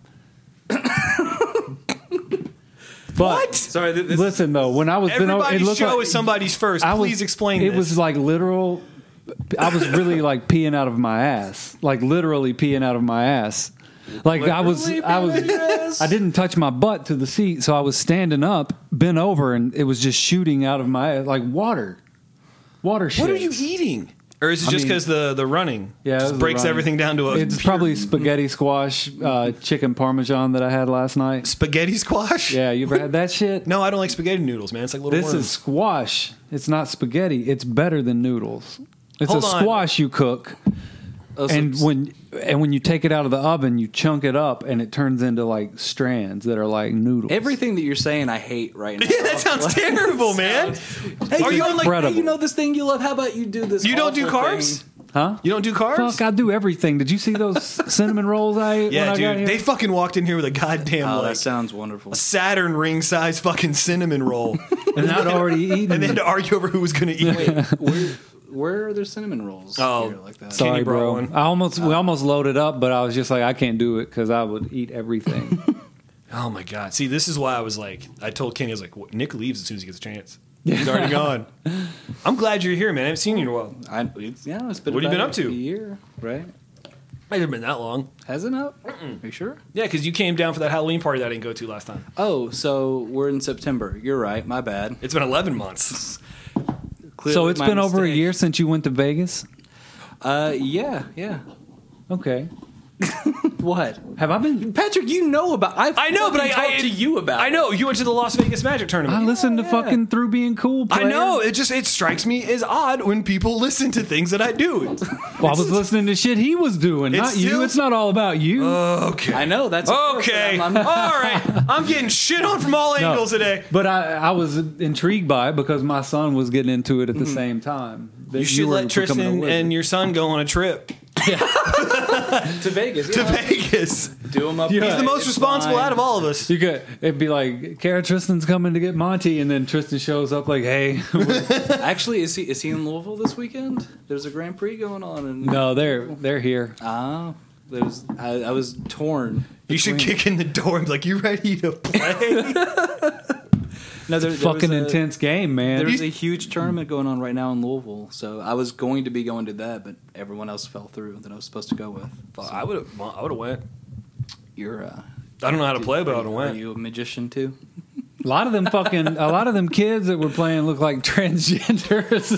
But What? Sorry, th- this listen though, when I was been over, it Everybody's looked show like, is somebody's first. I was- Please explain It this. was like literal. I was really like peeing out of my ass, like literally peeing out of my ass. Like I was, Literally I peeing out of your was, ass? I didn't touch my butt to the seat, so I was standing up, bent over, and it was just shooting out of my ass, like water, water shit. What are you eating? Or is it I just mean- because the the running Yeah, it just was breaks running. everything down to a It's pure probably spaghetti squash, uh, chicken parmesan that I had last night. spaghetti squash? Yeah, you ever had that shit? No, I don't like spaghetti noodles, man. It's like little This worms. is squash. It's not spaghetti. It's better than noodles. It's Hold a on. squash you cook, Oh, so- and when and when you take it out of the oven, you chunk it up, and it turns into like strands that are like noodles. everything that you're saying, I hate right now. Yeah, that sounds Like, terrible, man. Hey, Are you know, on, like- hey, Incredible. you know this thing you love? How about you do this? You don't do awful carbs? thing? huh? You don't do carbs? Fuck, I do everything. Did you see those cinnamon rolls I ate? yeah, when I got dude. here? They fucking walked in here with a goddamn Oh, like that sounds wonderful. Saturn ring size fucking cinnamon roll, and I'd already eaten. and they had to argue over who was going to eat it. where, where are there cinnamon rolls? Oh, here like that? sorry. Sorry, Kenny brought bro. one. I almost we almost loaded up, but I was just like, I can't do it because I would eat everything. Oh my god! See, this is why I was like, I told Kenny, I was like, Nick leaves as soon as he gets a chance. He's already gone. I'm glad you're here, man. I haven't seen you in a while. I, it's, yeah, it's been What have you been about up to? A year, right? I haven't been that long. Hasn't it? Are you sure? Yeah, because you came down for that Halloween party that I didn't go to last time. Oh, so we're in September. You're right. My bad. It's been eleven months. Clearly So it's my been over a mistake. year since you went to Vegas. Uh, yeah, yeah. Okay. What? Have I been? Patrick, you know about. I've I know, but I talked I- to you about. I it. know you went to the Las Vegas Magic tournament. I listened to fucking Through Being Cool. I Player. know. It just it strikes me as odd when people listen to things that I do. Well, I was listening to shit he was doing, It's not you. still- It's not all about you. Okay. I know that's of course, Okay. but I'm- I'm- All right. I'm getting shit on from all No. angles today. But I, I was intrigued by it because my son was getting into it at the same time. that Mm-hmm. You should were let becoming a Tristan wizard. and your son go on a trip to Vegas. to yeah. Vegas. Do him up. Yeah. He's the most It's responsible fine. out of all of us. You could, it'd be like, Kara, Tristan's coming to get Monty, and then Tristan shows up like, hey. Actually, is he is he in Louisville this weekend? There's a Grand Prix going on, and No, they're they're here. ah, there's I, I was torn. You should between- kick in the door and be like, "You ready to play?" No, there, there Fucking was a- intense game, man. There's a huge tournament going on right now in Louisville, so I was going to be going to that, but everyone else fell through that I was supposed to go with. So I would have. I would have went. you're. Uh, I don't know how to play, but I would have are went. you a magician too? A lot of them fucking, a lot of them kids that were playing look like transgenders.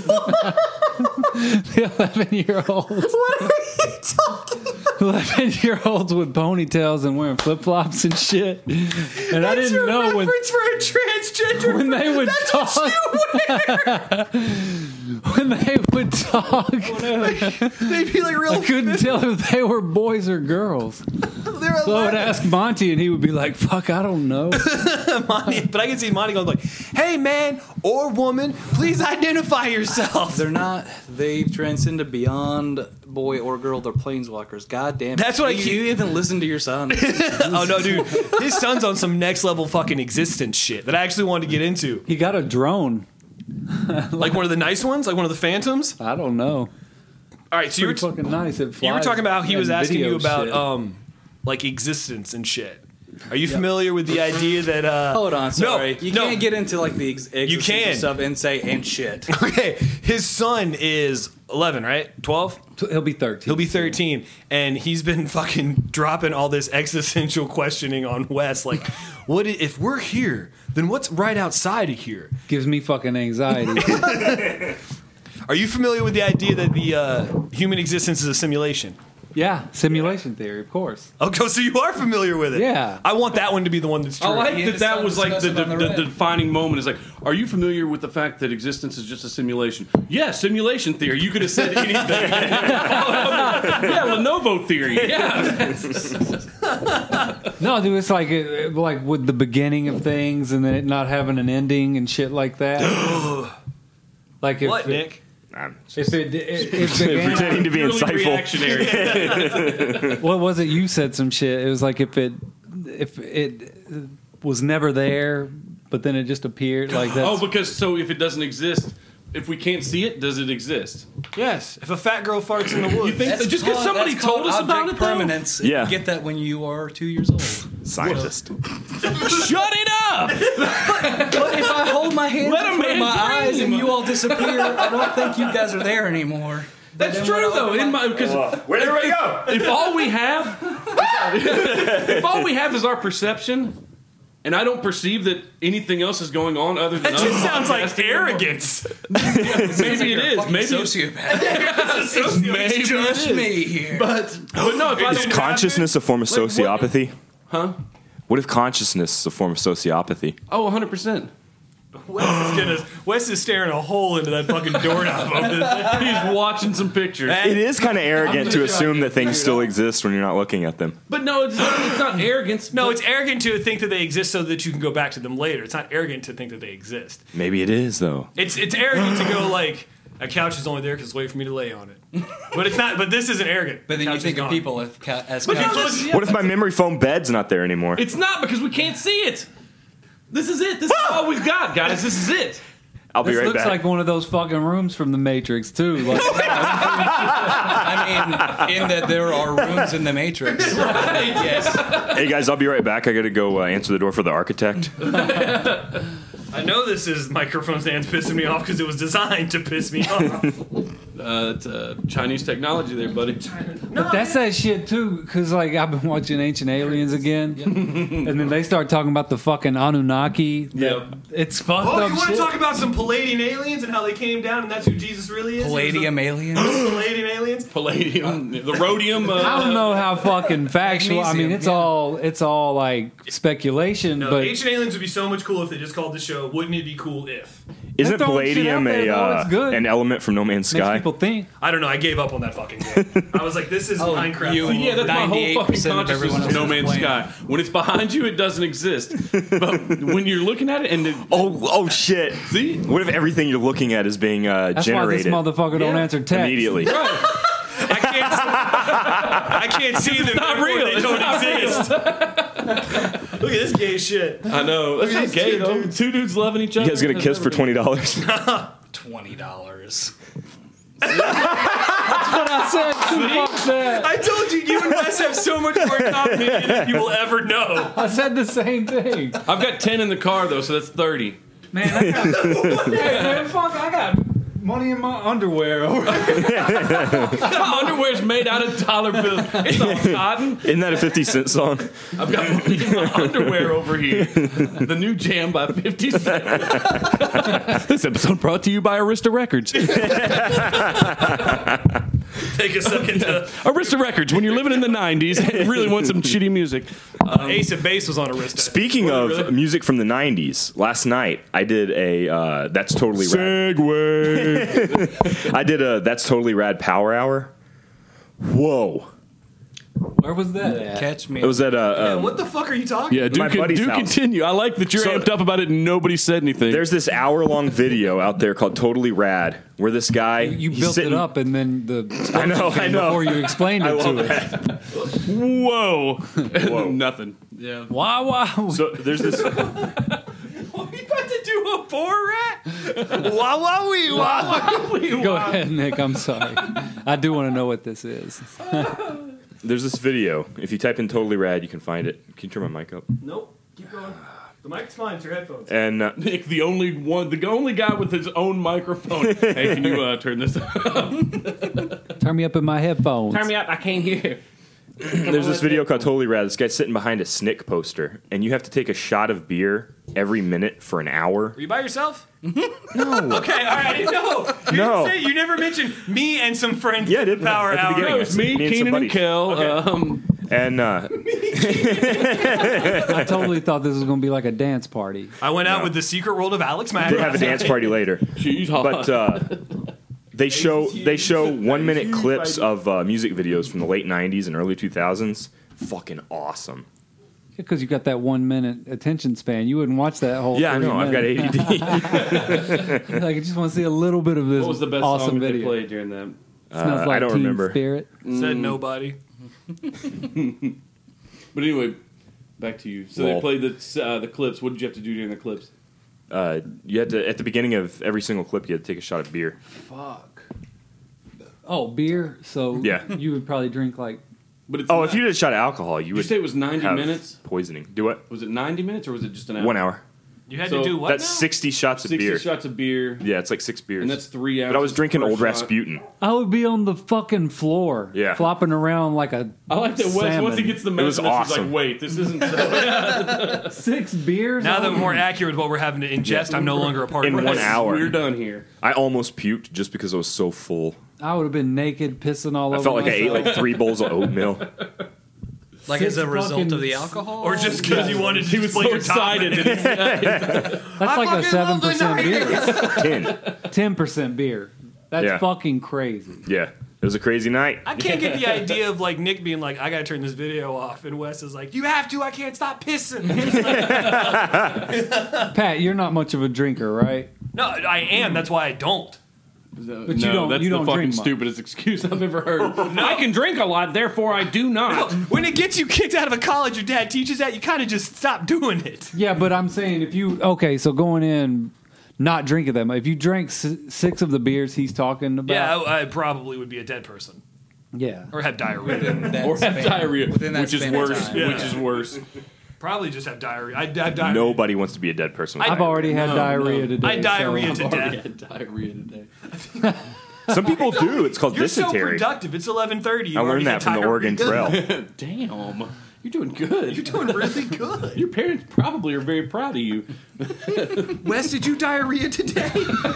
The eleven-year-olds. What are you talking about? eleven-year-olds with ponytails and wearing flip-flops and shit. And I didn't Your know when reference for a transgender. when they would That's talk. what you wear. When they would talk, They'd be like real. I couldn't tell if they were boys or girls. They're So I would eleven. ask Monty, and he would be like, "Fuck, I don't know." Monty, but I can see Monty going like, "Hey, man or woman, please identify yourself." They're not. They've transcended beyond boy or girl. They're planeswalkers. God damn it. That's what I you, keep- you even listen to your son. Oh no, dude, his son's on some next level fucking existence shit that I actually wanted to get into. He got a drone. Like one of the nice ones, like one of the Phantoms. I don't know. All right, so you were, Pretty t- fucking nice. It you were flies talking about how he and was asking video you about shit. um, like existence and shit. Are you familiar with the idea that? Uh, Hold on, sorry. No, you no. can't get into like the ex- existence can. of stuff and say and shit. Okay, his son is eleven, right? twelve? He'll be thirteen. He'll be thirteen, and he's been fucking dropping all this existential questioning on Wes. Like, what i- if we're here? Then what's right outside of here? Gives me fucking anxiety. Are you familiar with the idea that the uh, human existence is a simulation? Yeah, simulation theory, of course. Okay, so you are familiar with it. Yeah. I want that one to be the one that's true. I like Yeah, that. it's That all was like the, discussed the, on the the, red. the defining moment. Is like, are you familiar with the fact that existence is just a simulation? Yeah, simulation theory. You could have said anything. Yeah, Lenovo theory. Yeah. No, dude, it's like uh, like with the beginning of things and then it not having an ending and shit like that. Like if What, it, Nick? if it, it, it began, Pretending to be Purely insightful. reactionary. what was it? You said some shit. It was like if it if it was never there, but then it just appeared like that. Oh, because so if it doesn't exist, if we can't see it, does it exist? Yes. If a fat girl farts in the woods. You think That's just because called- somebody that's told called us about object it, though? permanence. Yeah. You get that when you are two years old. Scientist. Shut it up! But if I hold my hands Let a in front of man my eyes dream. and you all disappear, I don't think you guys are there anymore. That's then true when I though. open In my- my because Where'd everybody go? if all we have, if all we have is our perception, and I don't perceive that anything else is going on other than That us just sounds like podcasting, arrogance. Maybe it is. Maybe Sociopath. maybe It's it just is. me here. But but no, if I Is didn't consciousness a form of Like, what- sociopathy? Huh? What if consciousness is a form of sociopathy? Oh, one hundred percent. Wes is, gonna, Wes is staring a hole into that fucking doorknob over there. He's watching some pictures. It is kind of arrogant to gonna assume try that to things figure it still out. exist when you're not looking at them. But no, it's not, it's not arrogance. No, but- it's arrogant to think that they exist so that you can go back to them later. It's not arrogant to think that they exist. Maybe it is, though. It's it's arrogant to go like, a couch is only there because it's waiting for me to lay on it. But it's not. But this isn't arrogant. But then Couch you is think of gone. people as, ca- as But no, couches. it's- What if my memory foam bed's not there anymore? It's not because we can't see it. This is it. This is all we've got, guys. This is it. I'll be This right looks back. like one of those fucking rooms from the Matrix too. Like, I mean, in that there are rooms in the Matrix. Yes. Hey guys, I'll be right back. I got to go uh, answer the door for the architect. I know this is microphone stands pissing me off because it was designed to piss me off. Uh, it's uh, Chinese technology there, buddy. But that's that shit too, because like I've been watching Ancient Aliens again, and then they start talking about the fucking Anunnaki. that- Yep. It's fucked Oh, up you want to shit. talk about some Palladian aliens and how they came down and that's who Jesus really is? Palladium aliens. Palladian aliens? Palladium, the rhodium. Uh, I don't know how fucking factual. I mean, Magnesium, it's yeah. all it's all like speculation, No, but Ancient Aliens would be so much cool if they just called the show Wouldn't It Be Cool If? Isn't They're throwing shit palladium out there, a though. uh, It's good. an element from No Man's makes Sky? people think. I don't know. I gave up on that fucking game. I was like, this is Minecraft. you- all Yeah, over that's my whole ninety-eight fucking percent of consciousness everyone is No else is Man's playing. Sky. When it's behind you, it doesn't exist. But when you're looking at it and it, Oh, oh shit! See? What if everything you're looking at is being uh, That's why generated this motherfucker don't Yeah. answer text immediately? I can't. I can't see them. not therefore real. They It's don't not exist. Look at this gay shit. I know that's not these gay two though. dudes. Two dudes loving each other. You guys gonna kiss for twenty dollars? Twenty dollars. I said, fuck that. I told you, you and Wes have so much more in common than you will ever know. I said the same thing. I've got ten in the car though, so that's thirty. Man, I got, hey, man, fuck, I got money in my underwear. My underwear's made out of dollar bills. It's all cotton. Isn't that a fifty cent song? I've got money in my underwear over here. The new jam by fifty Cent. This episode brought to you by Arista Records. Take a second to. Arista Records, when you're living in the nineties and really want some shitty music. Uh, Ace of Base was on Arista. Speaking of really? music from the nineties, last night I did a uh, That's Totally Rad. Segway. I did a That's Totally Rad Power Hour. Whoa. Where was that at? Catch me. It was at uh, Yeah, um, what the fuck are you talking? Yeah, do, My con- buddy's do house. continue. I like that you're So- amped up about it and nobody said anything. There's this hour long video out there called Totally Rad where this guy You he's built sitting- it up and then the I know, I know. before you explained I it love to us. that. Whoa. Whoa. Nothing. Yeah. Wow, wow. So there's this. You about to do a Borat? Wow, wow, wee, wow. Go ahead, Nick. I'm sorry. I do want to know what this is. There's this video. If you type in Totally Rad, you can find it. Can you turn my mic up? Nope. Keep going. The mic's fine. It's your headphones. And uh, Nick, the only one, the only guy with his own microphone. Hey, can you uh, turn this up? Turn me up in my headphones. Turn me up. I can't hear. there's this video called Totally Rad. This guy's sitting behind a Snick poster, and you have to take a shot of beer every minute for an hour. Are you by yourself? No. Okay, all right. I didn't know. You No. Didn't say, you never mentioned me and some friends. Yeah, I at the did. Power At the Hour. beginning. No, it was me, Me and Keenan, some and Kel. Okay. Um, And uh, I totally thought this was going to be like a dance party. I went out No. with the secret world of Alex Mack. they have a dance party later. she's hot. But uh, they show they show one minute clips of uh, music videos from the late nineties and early two thousands. Fucking awesome. Because you got that one minute attention span. You wouldn't watch that whole Yeah, I thirty know. I've got minutes. A D D. Like, I just want to see a little bit of this what was the best awesome song that they video. played during that? Smells Uh, like I don't Teen remember. Spirit. Said nobody. But anyway, back to you. So they Lol. played the uh, the clips. What did you have to do during the clips? Uh, you had to at the beginning of every single clip. You had to take a shot of beer. Fuck. Oh, beer. So Yeah. you would probably drink like But it's Oh, not- if you did a shot of alcohol, you Did you would say it was ninety have minutes? poisoning. Do what? Was it ninety minutes or was it just an hour? One hour. You had So to do what That's now? sixty shots of Sixty beer. shots of beer, Yeah, it's like six beers. and that's three hours. but I was drinking per old shot. Rasputin. I would be on the fucking floor, Yeah. flopping around like a. I like that Wes, salmon. once he gets the It was message, he's awesome. like, wait, this isn't so. six beers. Now that Oh, we're more accurate with what we're having to ingest, I'm no longer a part In of one this. hour. We're done here. I almost puked just because I was so full. I would have been naked, pissing all I over. felt like I ate myself. like three bowls of oatmeal. Like Six as a result fucking- of the alcohol? Or just because you wanted to He was display so your excited. dominance. That's like a seven percent beer, Ten. ten percent beer. That's Yeah. fucking crazy. Yeah, it was a crazy night. I can't get the idea of like Nick being like, I gotta turn this video off, and Wes is like, you have to, I can't stop pissing. Pat, you're not much of a drinker, right? No, I am. That's why I don't. But no, you don't- That's you the don't fucking drink much. stupidest excuse I've ever heard. I can drink a lot, therefore I do not. When it gets you kicked out of a college your dad teaches that, you kind of just stop doing it. Yeah, but I'm saying if you okay, so going in, not drinking them. If you drank s- six of the beers he's talking about, Yeah, I, I probably would be a dead person yeah. or have diarrhea. Within that Or have span- diarrhea, within that which is span of worse. time. Yeah. Which is worse. Probably just have diarrhea. I'd have diarrhea. Nobody wants to be a dead person. I've already had No, diarrhea no. today. I diarrhea so- to I've already death. had diarrhea today. Some people do. It's called You're so dysentery. productive. It's eleven thirty. I learned that from the Oregon Trail. Damn. You're doing good. You're doing really good. Your parents probably are very proud of you. Wes, did you diarrhea today?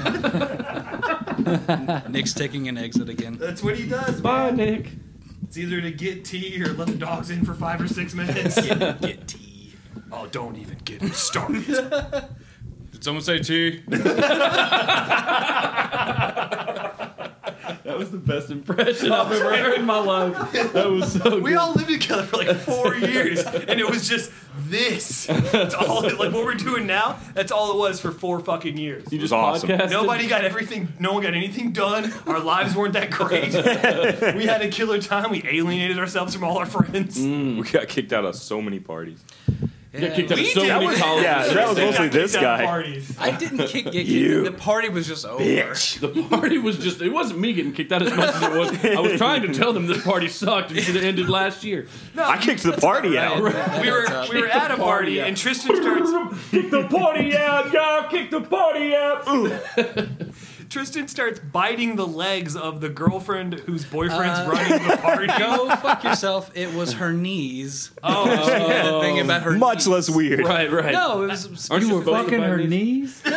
Nick's taking an exit again. That's what he does. Bye, man. Nick. It's either to get tea or let the dogs in for five or six minutes. Get, get tea. Oh, don't even get me started. Did someone say tea? That was the best impression I've ever heard in my life. That was so We good. all lived together for like four years, and it was just this. That's all. Like what we're doing now. That's all it was for four fucking years. You just awesome. podcasted? Nobody got everything. No one got anything done. Our lives weren't that great. We had a killer time. We alienated ourselves from all our friends. We got kicked out of so many parties. You got kicked out of We so did. many That was- colleges. Yeah, that was They mostly got this kicked out of guy. parties. I didn't kick get You The party was just over. Bitch. The party was just, it wasn't me getting kicked out as much as it was. I was trying to tell them this party sucked and should have ended last year. I kicked the party out. We were we were at a party, and Tristan starts Kick the party out, y'all! Kick the party out! Tristan starts biting the legs of the girlfriend whose boyfriend's running the party. Go fuck yourself. It was her knees. Oh, She had a thing about her Much knees. less weird. Right, right. No, it was. Aren't You you were supposed to fucking bite her knees? knees? Yes,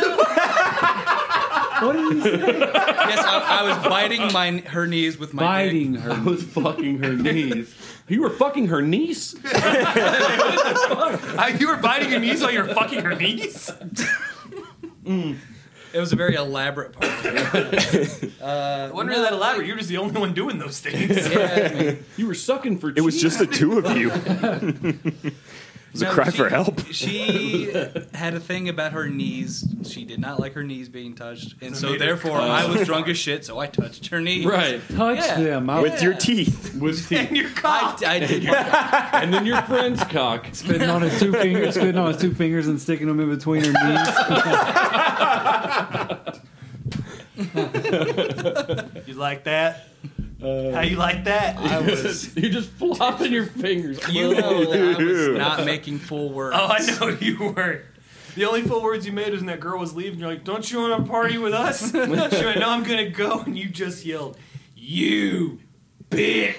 I, I was biting my her knees with my Biting dick. her. I was fucking her knees. You were fucking her niece? I, you were biting your knees while you were fucking her knees? It was a very elaborate party. It wasn't really that elaborate. You're just the only one doing those things. Yeah, I mean, You were sucking for It was cheese. just the two of you. It was a no, cry she- for help. She had a thing about her knees. She did not like her knees being touched, and So so made it therefore close. I was drunk as shit. So I touched her knees. Right. Touch Yeah. them. I With your teeth. With And teeth. your cock. I, I did. And then your friend's cock. spitting on his two fingers, spitting on his two fingers and sticking them in between her knees. You like that? How you like that? I was. You're just flopping your fingers. You know that I was not making full words. Oh, I know you weren't. The only full words you made was when that girl was leaving. You're like, don't you want to party with us? She went, no, I'm going to go. And you just yelled, you bitch.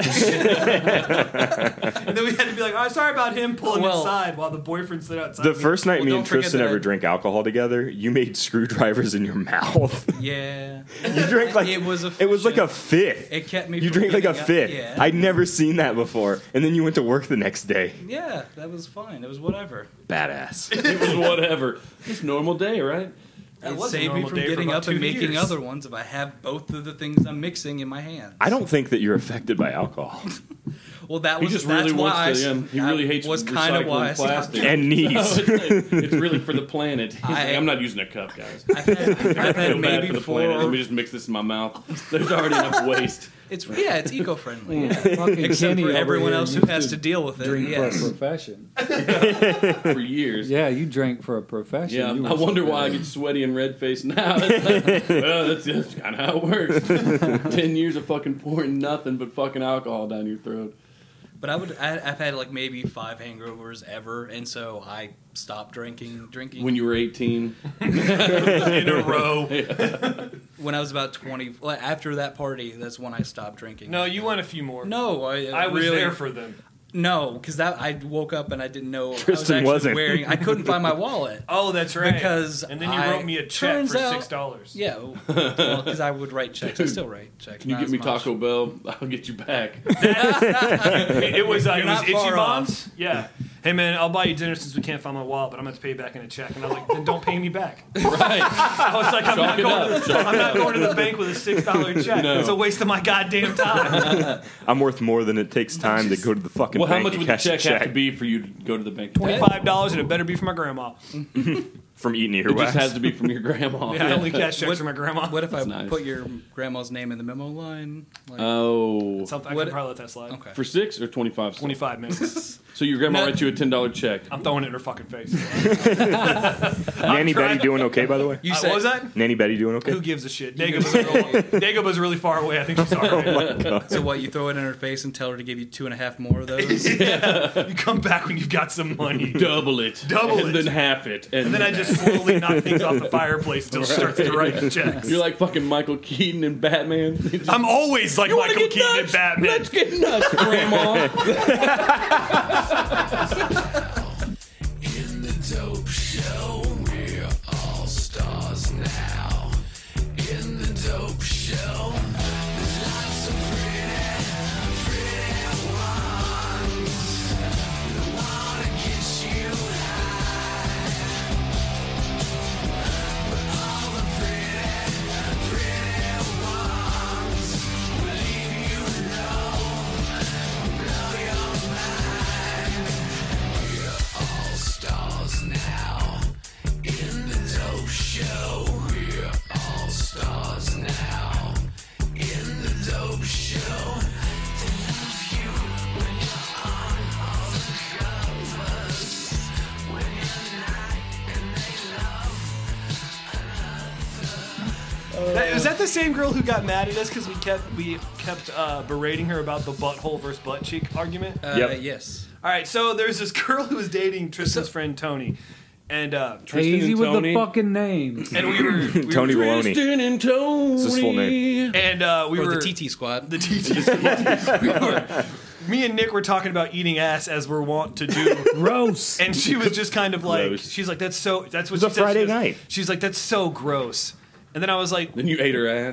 And then we had to be like, oh, sorry about him pulling Well- inside while the boyfriend stood outside. The first night Well, me don't and forget Tristan that ever I- drank alcohol together, you made screwdrivers in your mouth. Yeah. You drank like It was it was like a efficient. fifth. It kept me. You from drank like a getting up- fifth. Yeah. I'd never seen that before. And then you went to work the next day. Yeah, that was fine. It was whatever. Badass. It was whatever. Just normal day, right? That It was a saved me normal from day for getting about up and two making years. other ones if I have both of the things I'm mixing in my hands. I don't think that you're affected by alcohol. Well, that He was just that's really why wants I, to. Um, he that really hates was kind of why I recycling stopped plastic. And No, knees. it's, it's really for the planet. He's I- like, I'm not using a cup, guys. I've had, I've I had feel bad maybe for the planet. Let four. me just mix this in my mouth. There's already enough waste. It's yeah, it's eco-friendly. Yeah. Fucking Except Kenny for over everyone here else who used has to to deal with it. drink Yes. for a profession. For years. Yeah, you drank for a profession. Yeah, You I were wonder so why I good. get sweaty and red faced now. It's like, well, that's, that's kind of how it works. Ten years of fucking pouring nothing but fucking alcohol down your throat. But I would. I, I've had like maybe five hangovers ever, and so I stopped drinking. Drinking When you were eighteen, In a row. when I was about twenty. Like, after that party, that's when I stopped drinking. No, you went a few more. no, I, I was really, there for them. No, because that I woke up and I didn't know Tristan I was actually wasn't. wearing. I couldn't find my wallet. Oh, that's right. Because and then you I- wrote me a check turns for out- six dollars. Yeah, well, because I would write checks. I still write checks. can you not get as me much. Taco Bell? I'll get you back. It was uh, it You're was not Itchy far Bombs. Yeah. Hey man, I'll buy you dinner since we can't find my wallet, but I'm gonna have to pay you back in a check. And I was like, then don't pay me back. Right. I was like, I'm Chalk not it going. up. To, I'm not going to the bank with a six dollar check. No. It's a waste of my goddamn time. I'm worth more than it takes time to go to the fucking Well, how bank much and would the cash a check, have to check be for you to go to the bank? Twenty-five dollars, and it better be for my grandma. from eating It earwax. just has to be from your grandma. Yeah, I only cash checks What- for my grandma. What if I That's nice. put your grandma's name in the memo line? Like, Oh. Something I What- can probably let that slide. okay. For six or twenty-five? Twenty-five minutes. So your grandma No. writes you a ten dollar check. I'm throwing it in her fucking face. Nanny Betty doing okay, by the way? You Uh, said what was that? Nanny Betty doing okay? Who gives a shit? Dagoba's real, Dagoba's really far away. I think she's alright. so what? You throw it in her face and tell her to give you two and a half more of those. Yeah. You come back when you've got some money. Double it. Double and it. then half it. And, And then I just slowly knock things off the fireplace until she starts to write the checks. You're like fucking Michael Keaton and Batman. I'm always like You wanna Michael get Keaton nuts? and Batman. Let's get nuts, Grandma. In the dope show, we're all stars now. In the dope show, there's lots of pretty, pretty ones that wanna get you high. But all the pretty, pretty ones will leave you alone, blow your mind. We're all stars now. In the dope show, we're all stars now. In the dope show, they love you when you're on all the covers. When you're not, and they love. That, was that the same girl who got mad at us because we kept we kept uh, berating her about the butthole versus butt cheek argument? Uh, Yep. Yes. All right, so there's this girl who was dating Tristan's friend Tony, and uh, Tristan Easy and with Tony. the fucking names. and we were, we were Tony Baloney. Tristan and Tony. That's his full name. and uh, we Or were the T T squad. the T T. we were, me and Nick were talking about eating ass as we're wont to do. Gross. And she was just kind of like, Gross. she's like, that's so, that's what It was she a said. Friday She goes- night. She's like, that's so gross. And then I was like, Then you ate her ass.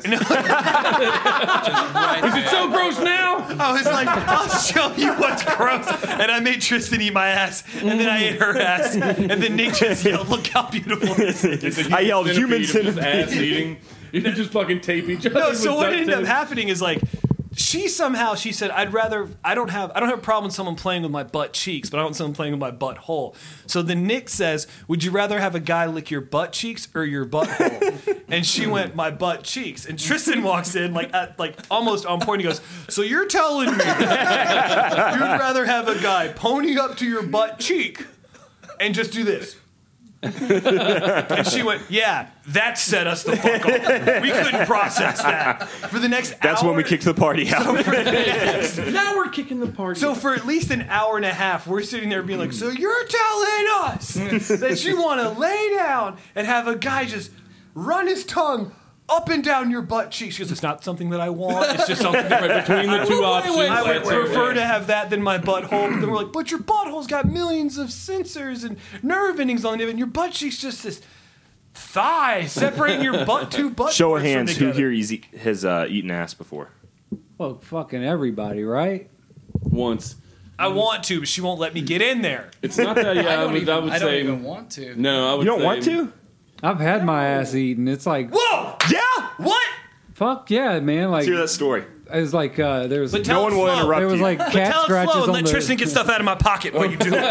Right Is it so gross now? I was like, I'll show you what's gross. And I made Tristan eat my ass, and then I ate her ass. And then Nick just yelled, look how beautiful this is. I yelled, human centipede of just centipede. ass eating. You just fucking tape each other. No, with so what duct ended up tape. happening is like, she somehow she said, I'd rather I don't have I don't have a problem with someone playing with my butt cheeks, but I don't want someone playing with my butthole. So then Nick says, would you rather have a guy lick your butt cheeks or your butthole? And she went, my butt cheeks. And Tristan walks in like at, like almost on point. He goes, so you're telling me you'd rather have a guy pony up to your butt cheek and just do this? And she went, yeah, that set us the fuck off. We couldn't process that. For the next That's hour, when we kicked the party out. Now we're kicking the party. So for at least an hour and a half, we're sitting there being like, so you're telling us that you want to lay down and have a guy just run his tongue up and down your butt cheeks. She goes, it's not something that I want. It's just something that right between the two options. I would that's prefer it. to have that than my butthole. But then we're like, but your butthole's got millions of sensors and nerve endings on it, and your butt cheek's just this thigh separating your butt two butt. Show of parts from hands, who together. here has, eat- has uh, eaten ass before? Well, fucking everybody, right? Once. I want to, but she won't let me get in there. It's not that. Yeah, I, I don't, would, even, I would I don't say even want to. no. I would You don't say, want to? I've had my ass eaten. It's like, Whoa! Yeah! What? fuck yeah, man. Like, Let's hear that story. it was like, uh, there was, But tell No it one will slow. interrupt there was you. like But cat tell it scratches slow and on let the Tristan get stuff out of my pocket while you do it.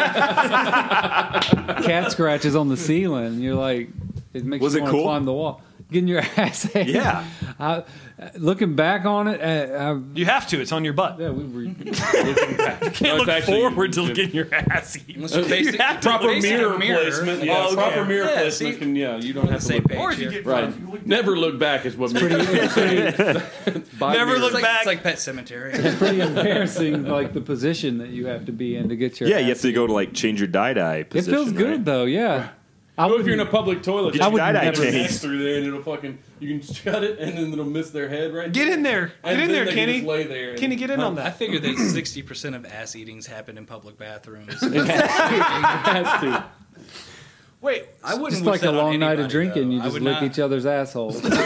cat scratches on the ceiling. You're like, it makes Was you it want to cool? climb the wall. Getting your ass ate. Yeah. I, looking back on it, uh, I, You have to. It's on your butt. yeah, we were. You can't No, look it's actually- forward to getting your ass eaten. Unless you face it- have to Proper face it. mirror mirror. placement. Yeah, Oh, okay. proper mirror Yeah, placement. see? Can, yeah, you don't have to Same look page Or if you here. get right. Never look back is what Pretty, it's pretty, By Never mirror. look It's like, back. it's like Pet Cemetery. pretty embarrassing, like the position that you have to be in to get your. Yeah, ass you have to eaten. go to like change your die-dye It position. feels good right? though, yeah. I What if you're in a wouldn't- public toilet? Get I your would die-dye never- changed. Next through there, and it'll fucking you can shut it, and then it'll miss their head right. Get in there. And Get in then there, they can Kenny. just lay there and- Kenny, get in on I that. figured that sixty percent of ass eatings happen in public bathrooms. It has to. Wait. I wouldn't Just wish like a that on long night of anybody, drinking, though. you I just would lick not- each other's assholes. Name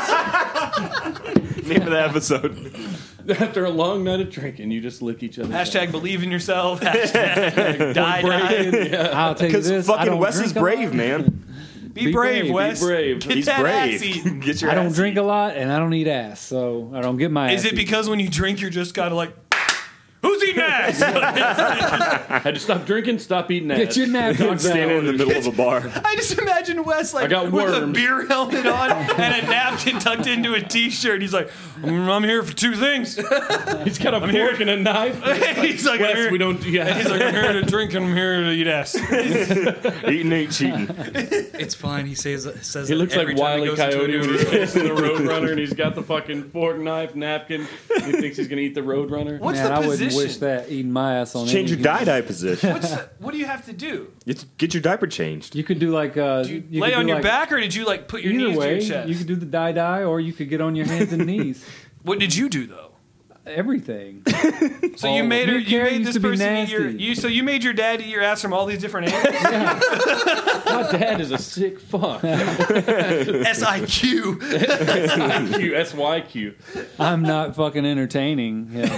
of the episode. After a long night of drinking, you just lick each other. Hashtag believe in yourself. Hashtag die, die. I'll tell you Because this: I fucking don't Wes drink is a brave, lot. man. Be, Be brave, brave, be Wes. brave. Get He's that brave. ass eaten. Get your I don't ass drink a eaten. lot, and I don't eat ass, so I don't get my. Is ass it eaten. because when you drink, you're just kind of like, who's eating ass. Had to stop drinking, stop eating ass. Get your napkins Standing in the middle of a bar. I just imagine Wes like I got with a worms. beer helmet on and a napkin tucked into a t-shirt. He's like, "Mm, I'm here for two things. He's got a fork here- and a knife. He's like, I'm Wes, here, we don't. Yeah. he's like, I'm here to drink and I'm here to eat ass. Eating ain't cheating. It's fine. He says says He that looks like every time he Wile E. goes into a Coyote new when he's room. facing the Roadrunner, and he's got the fucking fork, knife, napkin. He thinks he's gonna eat the Roadrunner. What's Man, the I position? wouldn't wish that eating my ass on Change any your die-dye position. What's the, what do you have to do? You have to get your diaper changed. You could do like uh, Do you, you lay could on do your like, back or did you like put your Either knees way, to your chest? you could do the die die, or you could get on your hands and knees. What did you do though? Everything. So All you of made it. her. Me and You Carrie made used this to be person eat your. nasty. You so you made your dad eat your ass from all these different angles. My dad is a sick fuck. S I Q. S I Q, S Y Q. I'm not fucking entertaining. Yeah.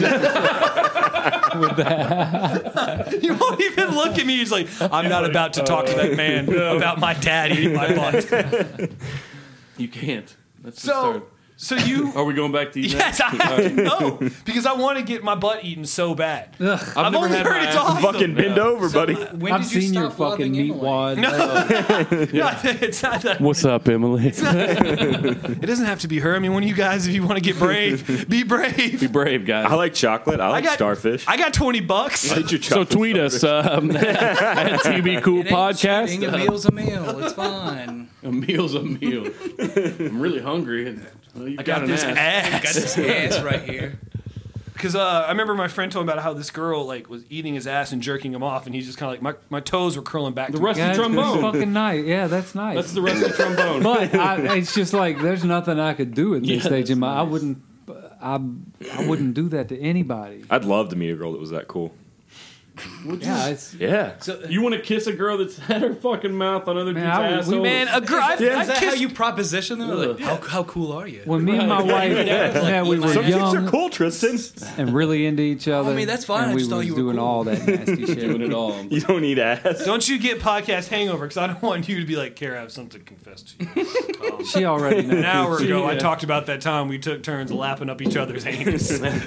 With that, You won't even look at me. He's like, I'm not about to talk to that man about my dad eating my butt. You can't. That's the So, start. so you. Are we going back to eating Yes, ass? I have to know because I want to get my butt eaten so bad. I've, I've never only had heard my it's ass- awesome. Fucking bend over, buddy. When I've did you seen your stop fucking loving meat Emily? wad. No, it's not that. What's up, Emily? It doesn't have to be her. I mean, one of you guys, if you want to get brave, be brave. Be brave, guys. I like chocolate. I like got starfish. I got twenty bucks. I eat your So chocolate tweet us um, at T B Cool It ain't Podcast. cheating, A meal's a meal. It's fine. A meal's a meal. I'm really hungry. And, well, you I got an this ass. Got ass. this ass right here. Because uh, I remember my friend told me about how this girl like was eating his ass and jerking him off, and he's just kind of like my, my toes were curling back. The to rusty Yeah, that's trombone. fucking nice. Yeah, that's nice. That's the rusty trombone. but I, it's just like there's nothing I could do at this Yeah, stage in that's my. I nice. wouldn't. I I wouldn't do that to anybody. I'd love to meet a girl that was that cool. Yeah, it's. Yeah. So, You want to kiss a girl that's had her fucking mouth on other Man, dude's I would- asshole? we- Man, a girl. I, Yeah. I is that how kissed- you proposition them? Like, how, how cool are you? When me and my wife, yeah, we were Some chicks are young cool, Tristan. and really into each other. I mean, that's fine. And I we just thought was you were doing cool. all that nasty shit. doing it all. You don't need ass. Don't you get podcast hangover? Because I don't want you to be like, Kara, I have something to confess to you. Um, She already knows. an hour ago, I Yeah. talked about that time we took turns lapping up each other's hands.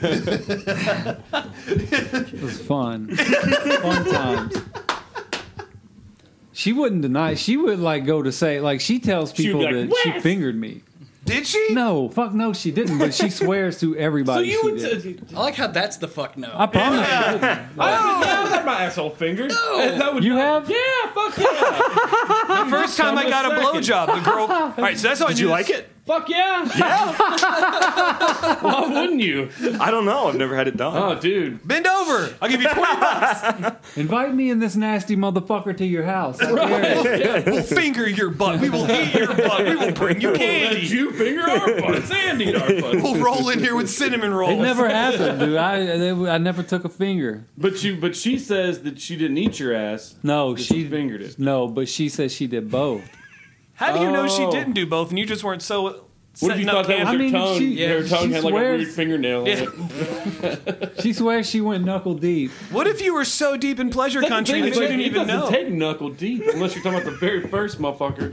It was fun. Fun times. She wouldn't deny. She would like go to say like she tells She would people be like, that she "Wes!" fingered me. Did she? No, fuck no, she didn't. But she swears to So everybody. you she would did. say, I like how that's the fuck no. I promise. I have had my asshole fingered. No. That would You not- have? Yeah, fuck yeah. The first time I Come in a got a second. blowjob, the girl. All right, so that's how I Did knew you this- like it? Fuck yeah. Yeah. Why wouldn't you? I don't know. I've never had it done. Oh, dude. Bend over. I'll give you twenty bucks. Invite me and this nasty motherfucker to your house. I dare you. We'll finger your butt. We will eat your butt. We will bring you Let candy. you finger our butts and eat our butts. We'll roll in here with cinnamon rolls. It never happened, dude. I they, I never took a finger. But you, but she says that she didn't eat your ass. No, that she she fingered it. No, but she says she did both. How do you know she Oh. didn't do both and you just weren't so What if you setting up thought that was camp? I her mean, tongue? she- her yeah, tongue she had like a swears- weird fingernail Yeah. on it. She swears she went knuckle deep. What if you were so deep in pleasure That's the country thing, that it's you like, didn't it even doesn't know? take knuckle deep unless you're talking about the very first motherfucker.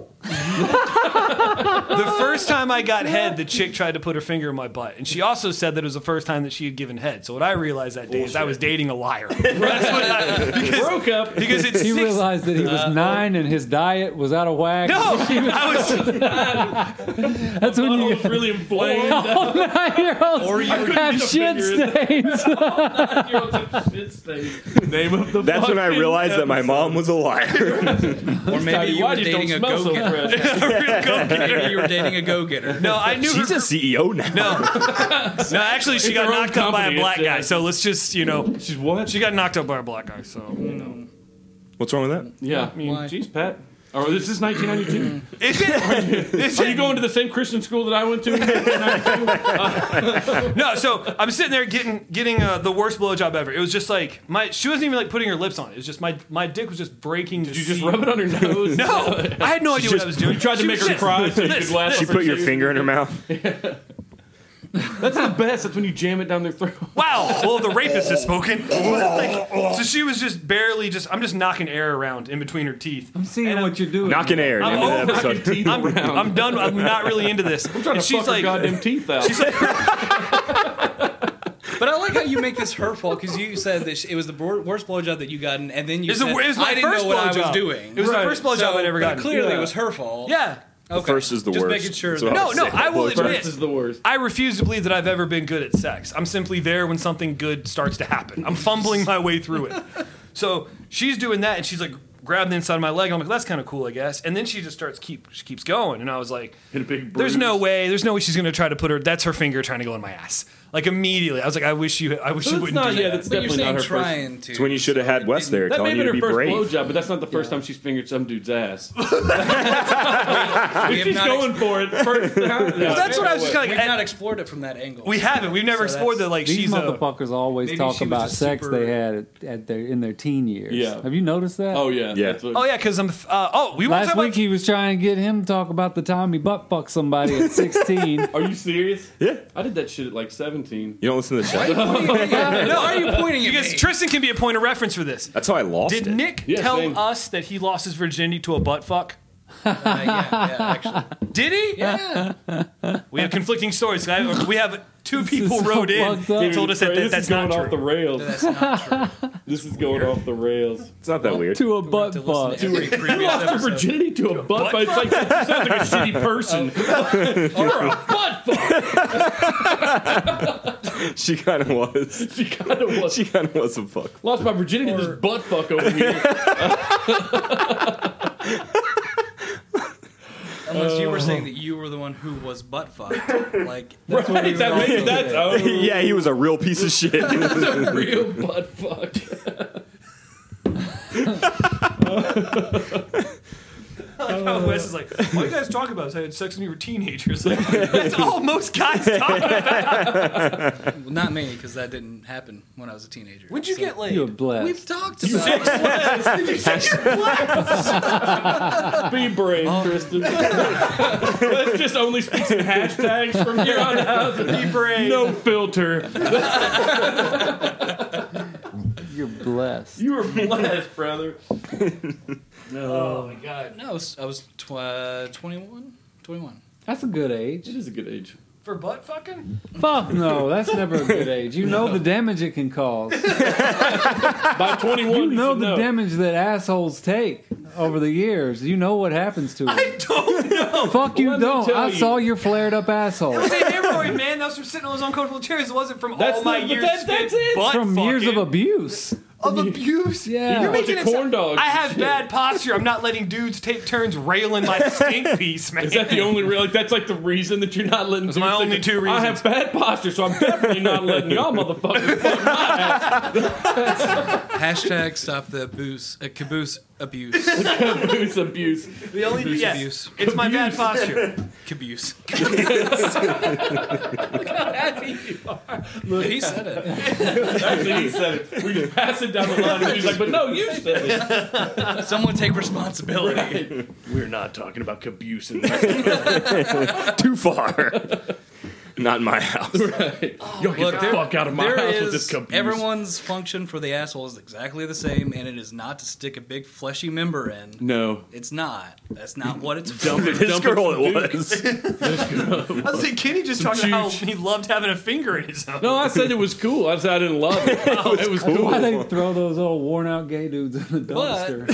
The first time I got head, the chick tried to put her finger in my butt, and she also said that it was the first time that she had given head. So what I realized that day is I was dating a liar. That's what I, because, Broke up. because it's He six, realized that he was nine and his diet was out of whack. no, I was. That's when Butthole you was really inflamed. all nine-year-olds Or you couldn't have get a shit finger in- stains. Shit stain. Name of the That's when I fucking realized that my episode. mom was a liar. Or maybe Tiny, you why were you dating a don't smell so go-getter. fresh? Maybe you were dating a go-getter. No, I knew She's her. a C E O now. No, no, actually, she It's got her own knocked up by a company, black it's, guy. uh, So let's just, you know, She's what? she got knocked up by a black guy. So you know, What's wrong with that? Yeah. I mean, Why? jeez, Pat. Oh, this is nineteen ninety-two. is it? Is Are you it? going to the same Christian school that I went to? in nineteen ninety-two? No, so I'm sitting there getting getting uh, the worst blowjob ever. It was just like my she wasn't even like putting her lips on it. It was just my my dick was just breaking. Did you just rub it on her nose? No, I had no idea what I was doing. You tried to She make was her just- cry so you this- could laugh. this- She for put your two. finger in her mouth. That's the best. That's when you jam it down their throat. Wow. Well, the rapist has spoken. Like, so she was just barely just. I'm just knocking air around in between her teeth. I'm seeing And I'm- what you're doing. Knocking air. I'm Name of the over- episode. Knocking teeth I'm, around. I'm done. I'm not really into this. I'm trying And to she's fuck like, her goddamn teeth out. she's like, But I like how you make this her fault because you said that it was the wor- worst blowjob that you gotten, and then you It's said, the wor- it was my I didn't first know what I was blowjob. doing. It was Right. the first blowjob So, I'd ever but gotten. Clearly, Yeah. it was her fault. Yeah. Okay. First is the Just worst. making sure. That's That what I No, would no, say. I will Blowjob. admit- First is the worst. I refuse to believe that I've ever been good at sex. I'm simply there when something good starts to happen. I'm fumbling my way through it. So she's doing that, and she's like grabbing the inside of my leg. I'm like, that's kind of cool, I guess. And then she just starts keep she keeps going, and I was like, Hit a big there's bruise. no way, there's no way she's gonna try to put her. That's her finger trying to go in my ass. Like immediately, I was like, I wish you, I wish you That's wouldn't not. do Yeah, that. that's But you're definitely saying not her first. trying to. It's when you should have had it Wes didn't- there That may telling have you been to her be first brave. blowjob, but that's not the first time she's fingered some dude's ass. We If have she's not going ex- for it first time. Well, that's what I was just kind We've of not like. explored it from that angle. We haven't. We've never So explored that. that's- Like These she's a. motherfuckers always maybe talk she was about just sex super- they had at, at their in their teen years. Yeah. Have you noticed that? Oh yeah. Yeah. That's what- Oh yeah, because I'm. Uh, oh, we won't Last talk week about. he was trying to get him to talk about the time he butt fucked somebody at sixteen. Are you serious? Yeah. I did that shit at like seventeen. You don't listen to the show. No, Why are you pointing at because me? Tristan can be a point of reference for this. That's how I lost Did it. Nick Yeah, tell same. us that he lost his virginity to a butt fuck? Uh, yeah, yeah, actually. Did he? Yeah. We have conflicting stories. I- We have two people so wrote in. fucked up. They told us that, that this that's is going not off the true. rails. That's not true. This is going off the rails. It's not that weird. to a We'll butt have to listen fuck. to every You previous lost your episode. virginity to a butt fuck. It's like, it sounds like a shitty person. You're a butt fuck. She kind of was. She kind of was. She kind of was a fuck. Lost my virginity to this butt fuck over here. Unless you were saying that you were the one who was butt fucked. Like, That's what he Right, was that also maybe that's saying. oh, Yeah, he was a real piece of shit. real butt fuck. I like how Wes is like, what are you guys talking about? I had sex when you were teenagers. Like, that's all most guys talk about. well, not me, because that didn't happen when I was a teenager. When'd you So- get laid? You were blessed. We've talked about it. Be brave, Tristan. Let's just only speak in hashtags from here on out. Be brave. No filter. You're blessed. You were blessed, brother. Oh my god. No, I was, I was tw- uh, twenty-one? twenty-one. That's a good age. It is a good age. For butt fucking? Fuck no, that's never a good age. You know the damage it can cause. By twenty-one, You you know should the damage that assholes take over the years. You know what happens to them. I don't know. Fuck you Let me don't. tell I you. saw your flared up asshole. It was a hemorrhoid, man. That was from sitting on those uncomfortable chairs. It wasn't from That's all my not- but years that- spent that's it. butt From years of fucking. abuse. Of abuse? Yeah. You're Bunch making of it corn sound- dogs I and have shit. bad posture. I'm not letting dudes take turns railing my stink piece, man. Is that the only real? Like, that's like the reason that you're not letting. Those are my dudes only think- two I reasons. have bad posture, so I'm definitely not letting y'all motherfuckers fuck my ass. Hashtag stop the abuse, uh, caboose abuse. Abuse, abuse. The only Abuse, yes, abuse. it's my bad posture. Caboose. Look how happy you are. He said it. Actually, he said it. We just pass it down the line, and he's like, "But no, you said it." Someone take responsibility. We're not talking about abuse in this. Too far. Not in my house. Right. Y'all get Look, the there- fuck out of my there house is- with this abuse. Everyone's function for the asshole is exactly the same, and it is not to stick a big fleshy member in. No. It's not. That's not what it's Dump for. it, This dump girl it it for was. I was saying, Kenny just Some talked about how chooch. he loved having a finger in his own. No, I said it was cool. I said I didn't love it. it was cool. Why they throw those old worn out gay dudes in the But- dumpster?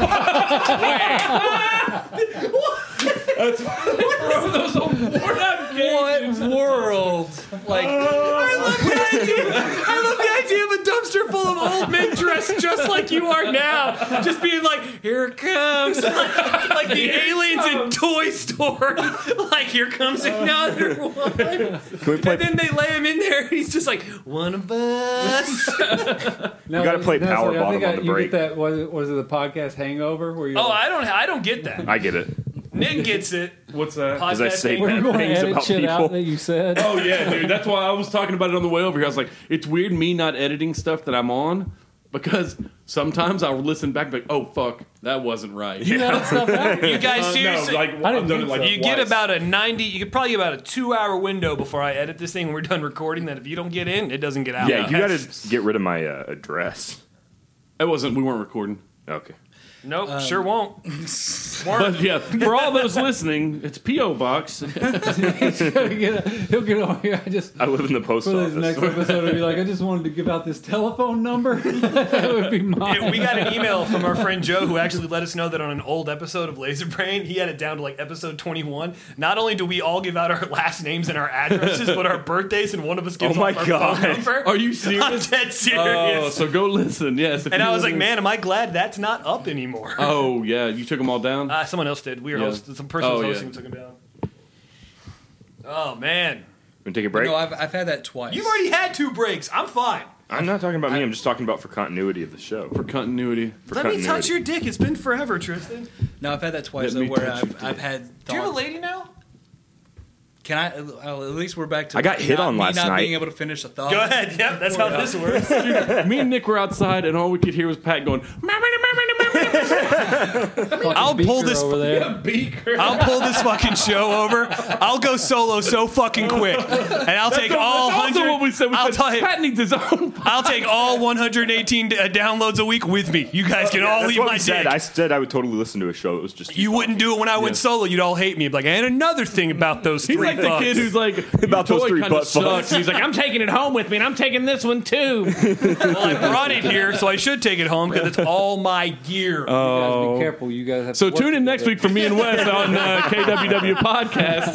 Throw those old worn out games. What world? Like, I love the idea. I love the idea of a dumpster full of old men dressed just like you are now, just being like, "Here it comes," like, like the aliens in Toy Story. Like, here comes another one. Can we play? And then they lay him in there, and he's just like, "One of us." No, gotta play that's Power like- I Bottom think I- on the you break. get that? Was it, was it the podcast Hangover? Where you? Oh, I don't. I don't get that. I get it. Nick gets it. What's that? Because I say Podcast We're bad going to things edit about shit out people. that you said. Oh yeah, dude. That's why I was talking about it on the way over here. I was like, it's weird me not editing stuff that I'm on because sometimes I'll listen back and be like, oh fuck, that wasn't right. You edit stuff out? You guys Uh, seriously. no, like I didn't I've done it think like so. You get twice. about a ninety. You could probably get about a two-hour window before I edit this thing when we're done recording. That if you don't get in, it doesn't get out. Yeah, you got to get rid of my uh, address. It wasn't. We weren't recording. Okay. Nope, Um, sure won't. But yeah, for all those listening, it's P O Box. He'll get, a, he'll get over here. I just I live in the post for this office. next episode, he'll be like, I just wanted to give out this telephone number. That would be mine. Yeah, we got an email from our friend Joe who actually let us know that on an old episode of Laser Brain, he had it down to like episode twenty-one. Not only do we all give out our last names and our addresses, but our birthdays, and one of us gives Oh my off our God. phone number. Are you I'm serious? dead serious. Oh, so go listen. Yes. if and you I was like, listen- man, am I glad that's not up anymore. Oh yeah, you took them all down. Uh, someone else did. We were Yeah. hosting. Some person was Oh, yeah. hosting took him down. Oh man, Wanna take a break? No, I've, I've had that twice. you've already had two breaks. I'm fine. I'm not talking about me. I'm just talking about for continuity of the show. For continuity. For Let me continuity. touch your dick. It's been forever, Tristan. No, I've had that twice Let though, me where touch your I've, I've had. Do you have a thought- lady now? Can I? Well, at least we're back to. I got hit not, on me last not night. being able to finish a thought. Go ahead. Yep, that's how this works. Me and Nick were outside, and all we could hear was Pat going. I'll pull Beaker this. over there. Beaker. I'll pull this fucking show over. I'll go solo so fucking quick, and I'll take all That's also hundred. what we said. We I'll said tell Pat needs his own. I'll take all one hundred eighteen uh, downloads a week with me. You guys can all That's leave what my we said. dick. I said I would totally listen to a show. It was just You wouldn't do it when I went Yeah. solo. You'd all hate me. Like, and another thing about those He's three like the fucks. kid who's like About "Your those toy three kinda butt sucks." fucks. He's like, I'm taking it home with me, and I'm taking this one too. Well, I brought it here, so I should take it home because it's all my gear. You guys be careful. You guys have So to work tune in next together. week for me and Wes on uh, K W W Podcast.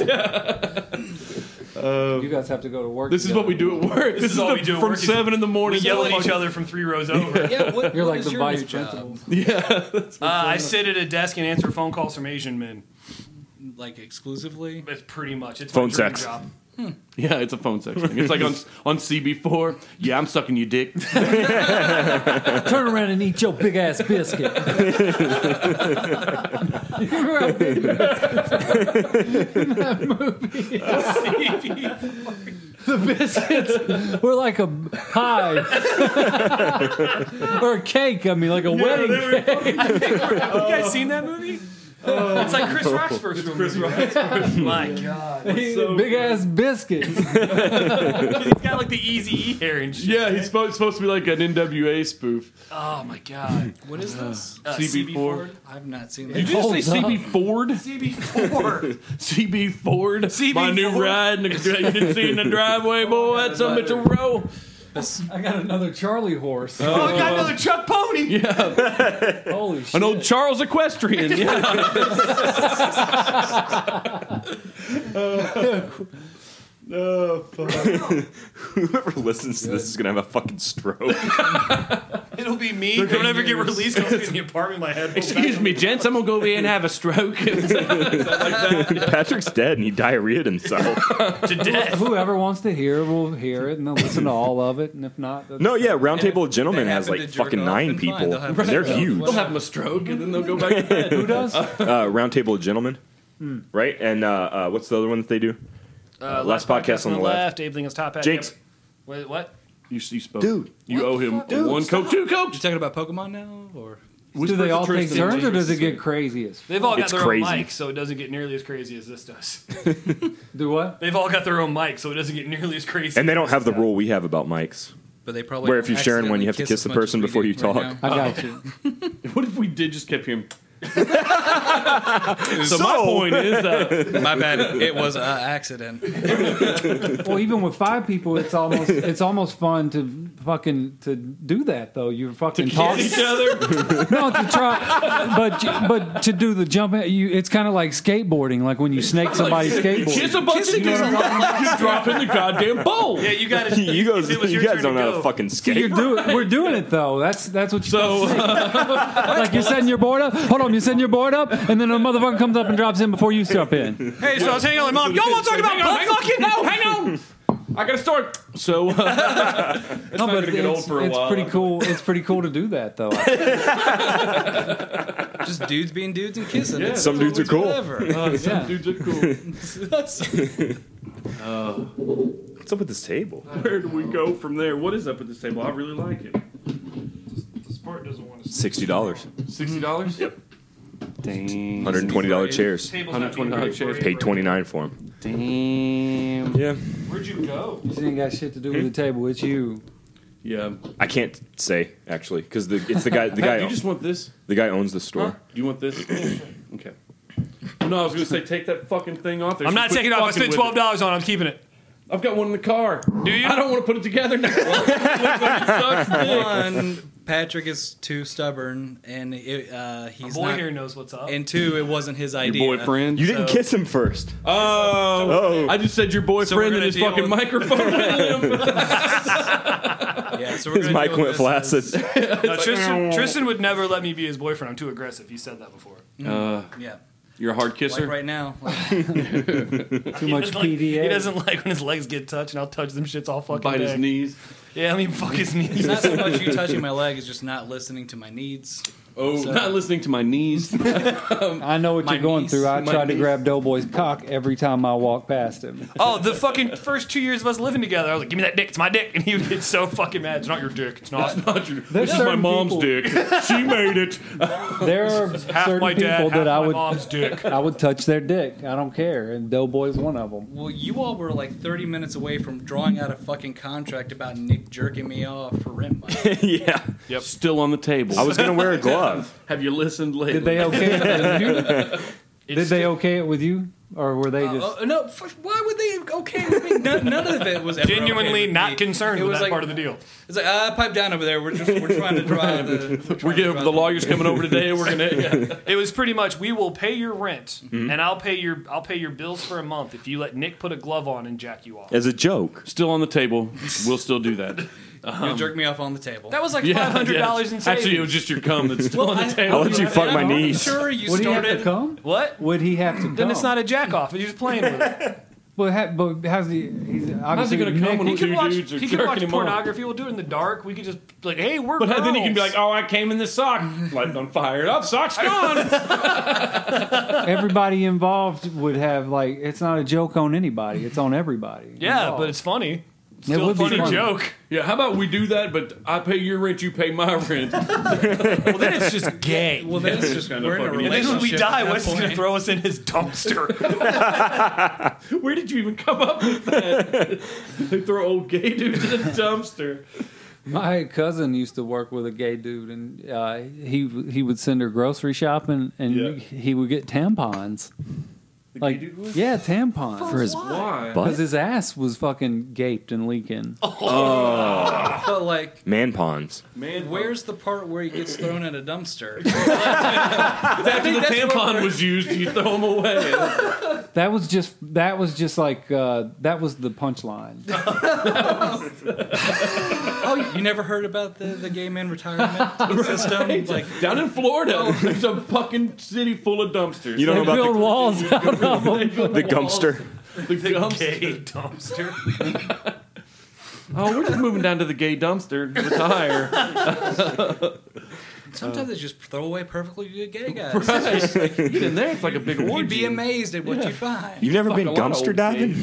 You guys have to go to work. This is together. what we do at work. This, is is all the, we do at from work is seven in the we morning. yell to at each other from three rows over. Yeah, what, You're what like is the your vice new job? principal. Yeah. Uh, I sit at a desk and answer phone calls from Asian men. Like exclusively? It's pretty much it's Phone my dream sex. job. Yeah, it's a phone sex thing. It's like on on C B four. Yeah, I'm sucking your dick. Turn around and eat your big ass biscuit. You remember how big that movie? The biscuits were like a pie or a cake. I mean, like a wedding cake. Have you guys seen that movie? It's like Chris Rock's first movie. Right? My God. Big ass biscuits. He's got like the Easy E hair and shit. Yeah, he's supposed, supposed to be like an N W A spoof. Oh my God. What is this? Uh, C B four. I've not seen that. Did you just say Holds C B up. Ford? C B four. C B Ford? C B My new Ford? ride. You didn't see in the driveway, boy. That's a bitch a row. I got another Charlie horse. Oh, I got another Chuck Pony. Holy shit. An old Charles Equestrian. Yeah. Whoever listens to this is gonna have a fucking stroke. It'll be me. Don't ever get released. I'll be in the apartment. My head. Excuse me, gents. I'm gonna go over here and have a stroke. Patrick's dead and he diarrheaed himself. to death. Whoever wants to hear will hear it and they'll listen to all of it. And if not, that's No, yeah, Roundtable of They Gentlemen has happen like to jerk fucking off, nine then fine. people. They'll have And they're a- huge. They'll have them a stroke and then they'll go back to bed. who does? Uh, Roundtable of Gentlemen, right? And uh, uh, what's the other one that they do? Uh, last podcast on the left. Abe Lincoln's top hat. Jinx. Yep. Wait, what? You, you spoke. Dude. You owe him Dude, one coke, two cokes. You talking about Pokemon now, or Do they all take Tristan. turns or does it get crazy as They've all got It's their crazy. own mic, so it doesn't get nearly as crazy as this does. Do what? They've all got their own mic, so it doesn't get nearly as crazy. And they don't as have the this rule we have about mics. but they probably Where if you're sharing one, you have to accidentally kiss the as much person as we before do you right talk. now. I got you. What if we did just kept him? So, So- my point is, uh, My bad. It was an accident. Well, even with five people, it's almost it's almost fun to fucking to do that though. You're fucking talking. each other. No, to try, but you- but to do the jump, you it's kind of like skateboarding, like when you snake somebody's skateboard. Kiss a bunch of dudes. You drop in the goddamn bowl. Yeah, you got to. you guys, it was you your guys turn don't to know how go. to fucking See, you're skate. doing, we're doing it though. That's that's what you. So, Like you're setting your board up. Hold on, you're setting your board up, and then a motherfucker comes up and drops in before you jump in. Hey, so I was hanging out with mom. Y'all want to talk about hang on, butt hang on. fucking? No, hang on. I got a story. So, uh, it's No, not but gonna get old it's, for a it's while. pretty cool. It's pretty cool to do that though. Just dudes being dudes and kissing. Yeah. It's Some dudes are cool. Whatever. Uh, some Yeah. dudes are cool. What's up with this table? Where do we go from there? What is up with this table? I really like it. This part doesn't want to. Sixty dollars. Sixty dollars. Yep. Dang. Hundred and twenty dollar chairs. Table's one hundred not being twenty dollars great chairs. for you. Paid twenty nine for them. Damn. Yeah. Where'd you go? You ain't got shit to do with the table. It's you. Yeah. I can't say actually because the it's the guy the Hey, guy do you just want this? the guy owns the store. Huh? Do you want this? Okay. No, I was going to say take that fucking thing off there. I'm So not quit taking it off. I fucking spent with twelve it. dollars on it. I'm keeping it. I've got one in the car. Do you? I don't want to put it together now. It looks like it sucks dick. One, Patrick is too stubborn, and it, uh, he's Boy not. here knows what's up. And two, it wasn't his idea. Your boyfriend? You didn't So- kiss him first. Oh, Oh. I just said your So we're boyfriend gonna and his deal fucking with- microphone. Yeah, so we're His gonna mic deal went with flaccid. this as- No, Tristan, Tristan would never let me be his boyfriend. I'm too aggressive. He said that before. uh, Yeah, you're a hard like kisser. right now. Too much Like, P D A. he doesn't like when his legs get touched, and I'll touch them shits all fucking Bite day. his knees. Yeah, I mean, fuck his knees. It's not so much you touching my leg; it's just not listening to my needs. Oh, So- not listening to my knees. I know what My you're going niece. through. I My tried to niece. grab Doughboy's cock every time I walk past him. Oh, the fucking first two years of us living together, I was like, "Give me that dick, it's my dick," and he would get so fucking mad. It's not your dick. It's not. Not your- There's this is my certain mom's people- dick. She made it. There are Half certain my people dad, half that I my would mom's dick. I would touch their dick. I don't care, and Doughboy's one of them. Well, you all were like thirty minutes away from drawing out a fucking contract about Nick jerking me off for rent money. Yeah. Yep. Still on the table. I was gonna wear a glove. Have you listened lately? Did they okay it with you? Did It's they okay it with you, or were they just? Uh, no, f- why would they okay with me? None, none of it was ever okay Genuinely with not me. concerned It with was that like- part of the deal. It's like, uh, pipe down over there. We're just we're trying to drive the. We're, trying We're to getting drive the lawyer's coming over today. We're gonna. Yeah. It was pretty much, we will pay your rent, and I'll pay your I'll pay your bills for a month if you let Nick put a glove on and jack you off. As a joke. Still on the table. We'll still do that. You jerk me off on the table. That was like Yeah, five hundred dollars yeah. in savings. Actually, it was just your cum that's still on the table. I'll let you fuck my I'm knees. sure you Would he have to started. come? What? Would he have to come? Then it's not a jack off. He's just playing with it. But, ha- but how's he? He's obviously How's he gonna come Nick- when He could Two watch. dudes are He could watch jerking him off. pornography. We'll do it in the dark. We could just be like, hey, we're But girls. then he can be like, "Oh, I came in this sock, light on fire. Oh, the sock's gone." everybody involved would have like it's not a joke on anybody. It's on everybody. yeah, involved. but it's funny. It Still a would be funny funny. joke. Yeah, how about we do that? But I pay your rent, you pay my rent. Well, then it's just gay. Well, then it's just Kinda we're in a fucking- And then when we relationship. die, at that Wes is going to point. throw us in his dumpster. Where did you even come up with that? They throw old gay dudes in a dumpster. My cousin used to work with a gay dude, and uh, he he would send her grocery shopping, and Yeah. he would get tampons. The Like, gay dude would? yeah, tampons. For his Why? butt? Because his ass was fucking gaped and leaking. But like, Man ponds. Man, where's the part where he gets thrown in a dumpster? after the that's what tampon we're- was used, you throw them away. That was just that was just like uh, that was the punchline. Oh, you never heard about the, the gay men retirement system? Like, Down in Florida, there's a fucking city full of dumpsters. You don't They know build about walls out of them. the, the gumpster. the dumpster. Gay dumpster. Oh, we're just moving down to the gay dumpster to retire. sometimes they just throw away perfectly good gay guys. Right. Get in there, it's like a big orgy. You'd be amazed at what you find. You've never Fuck been a lot of dumpster old diving?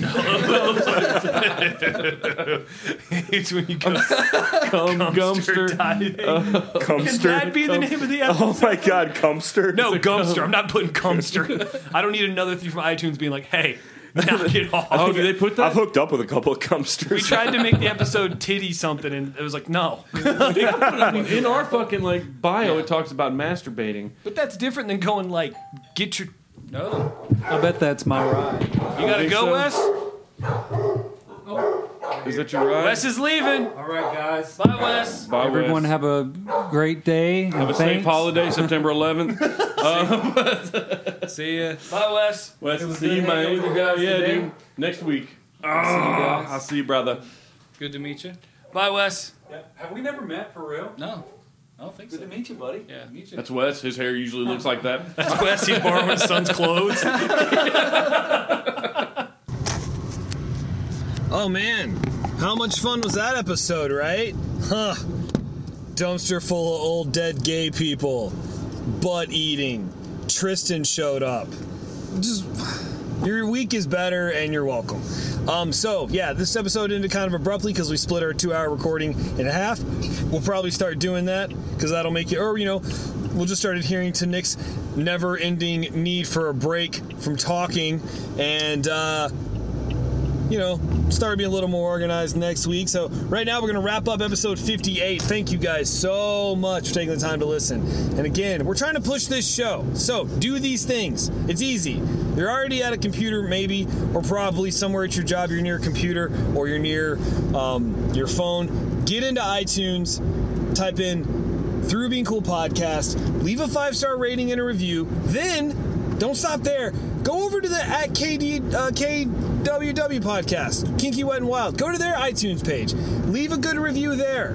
It's when you go Cum dumpster dumpster. diving. Can that Cumster. be the name of the episode? Oh my god, Cumster. No, Gumster. I'm not putting Gumster. I don't need another thing from iTunes being like, hey, knock it off. Oh, did they put that? I've hooked up with a couple of Cumsters. We tried to make the episode titty something, and it was like, no. In our fucking like bio, it talks about masturbating. But that's different than going like, get your. No. I bet that's my ride. You gotta think go, so? Wes. Is that your ride? Wes is leaving. All right, guys. Bye, Wes. Bye, Everyone Wes. have a great day. Have a safe holiday, September eleventh. See ya. Bye, Wes. Wes, was see good you, hanging man. with you guys Yeah, today. dude. Next week. guys. I'll see you, brother. Good to meet you. Bye, Wes. Have we never met for real? No, I don't think so. meet you, buddy. Yeah, meet you. That's Wes. His hair usually looks like that. That's Wes. He's borrowing his son's clothes. Oh, man. How much fun was that episode, right? Huh. Dumpster full of old dead gay people. Butt eating. Tristan showed up. Just, your week is better and you're welcome. Um, so, yeah, this episode ended kind of abruptly because we split our two-hour recording in half. We'll probably start doing that because that'll make you, or, you know, we'll just start adhering to Nick's never-ending need for a break from talking and, uh, you know, start being a little more organized next week. So right now we're going to wrap up episode fifty-eight. Thank you guys so much for taking the time to listen. And again, we're trying to push this show. So do these things. It's easy. You're already at a computer maybe, or probably somewhere at your job you're near a computer or you're near um, your phone. Get into iTunes, type in Through Being Cool Podcast, leave a five-star rating and a review. Then, don't stop there. Go over to the at K D, uh, K W W Podcast, Kinky Wet and Wild. Go to their iTunes page. Leave a good review there.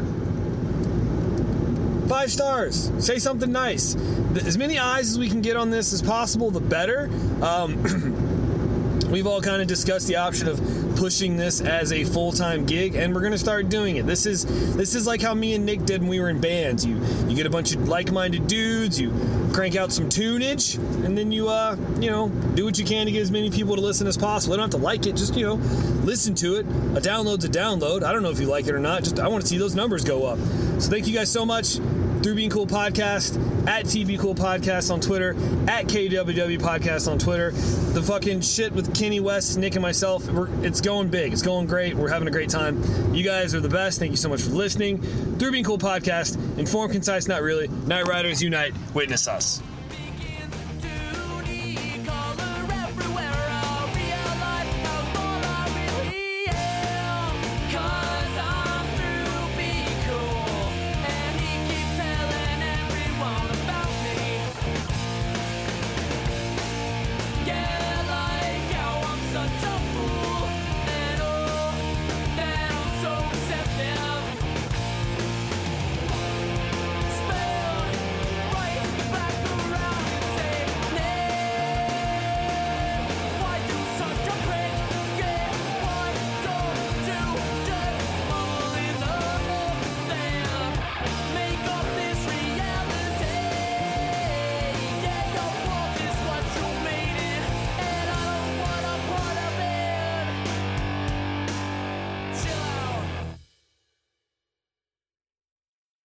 Five stars. Say something nice. As many eyes as we can get on this as possible, the better. Um, we've all kind of discussed the option of pushing this as a full-time gig, and we're going to start doing it. This is this is like how me and Nick did when we were in bands. You you get a bunch of like-minded dudes, you crank out some tunage, and then you uh you know do what you can to get as many people to listen as possible. They don't have to like it, just you know listen to it. A download's a download. I don't know if you like it or not. Just I want to see those numbers go up. So thank you guys so much. Through Being Cool Podcast, at T B Cool Podcast on Twitter, at K W W Podcast on Twitter. The fucking shit with Kenny West, Nick, and myself, we're, it's going big. It's going great. We're having a great time. You guys are the best. Thank you so much for listening. Through Being Cool Podcast, informed, concise, not really. Night Riders Unite. Witness us.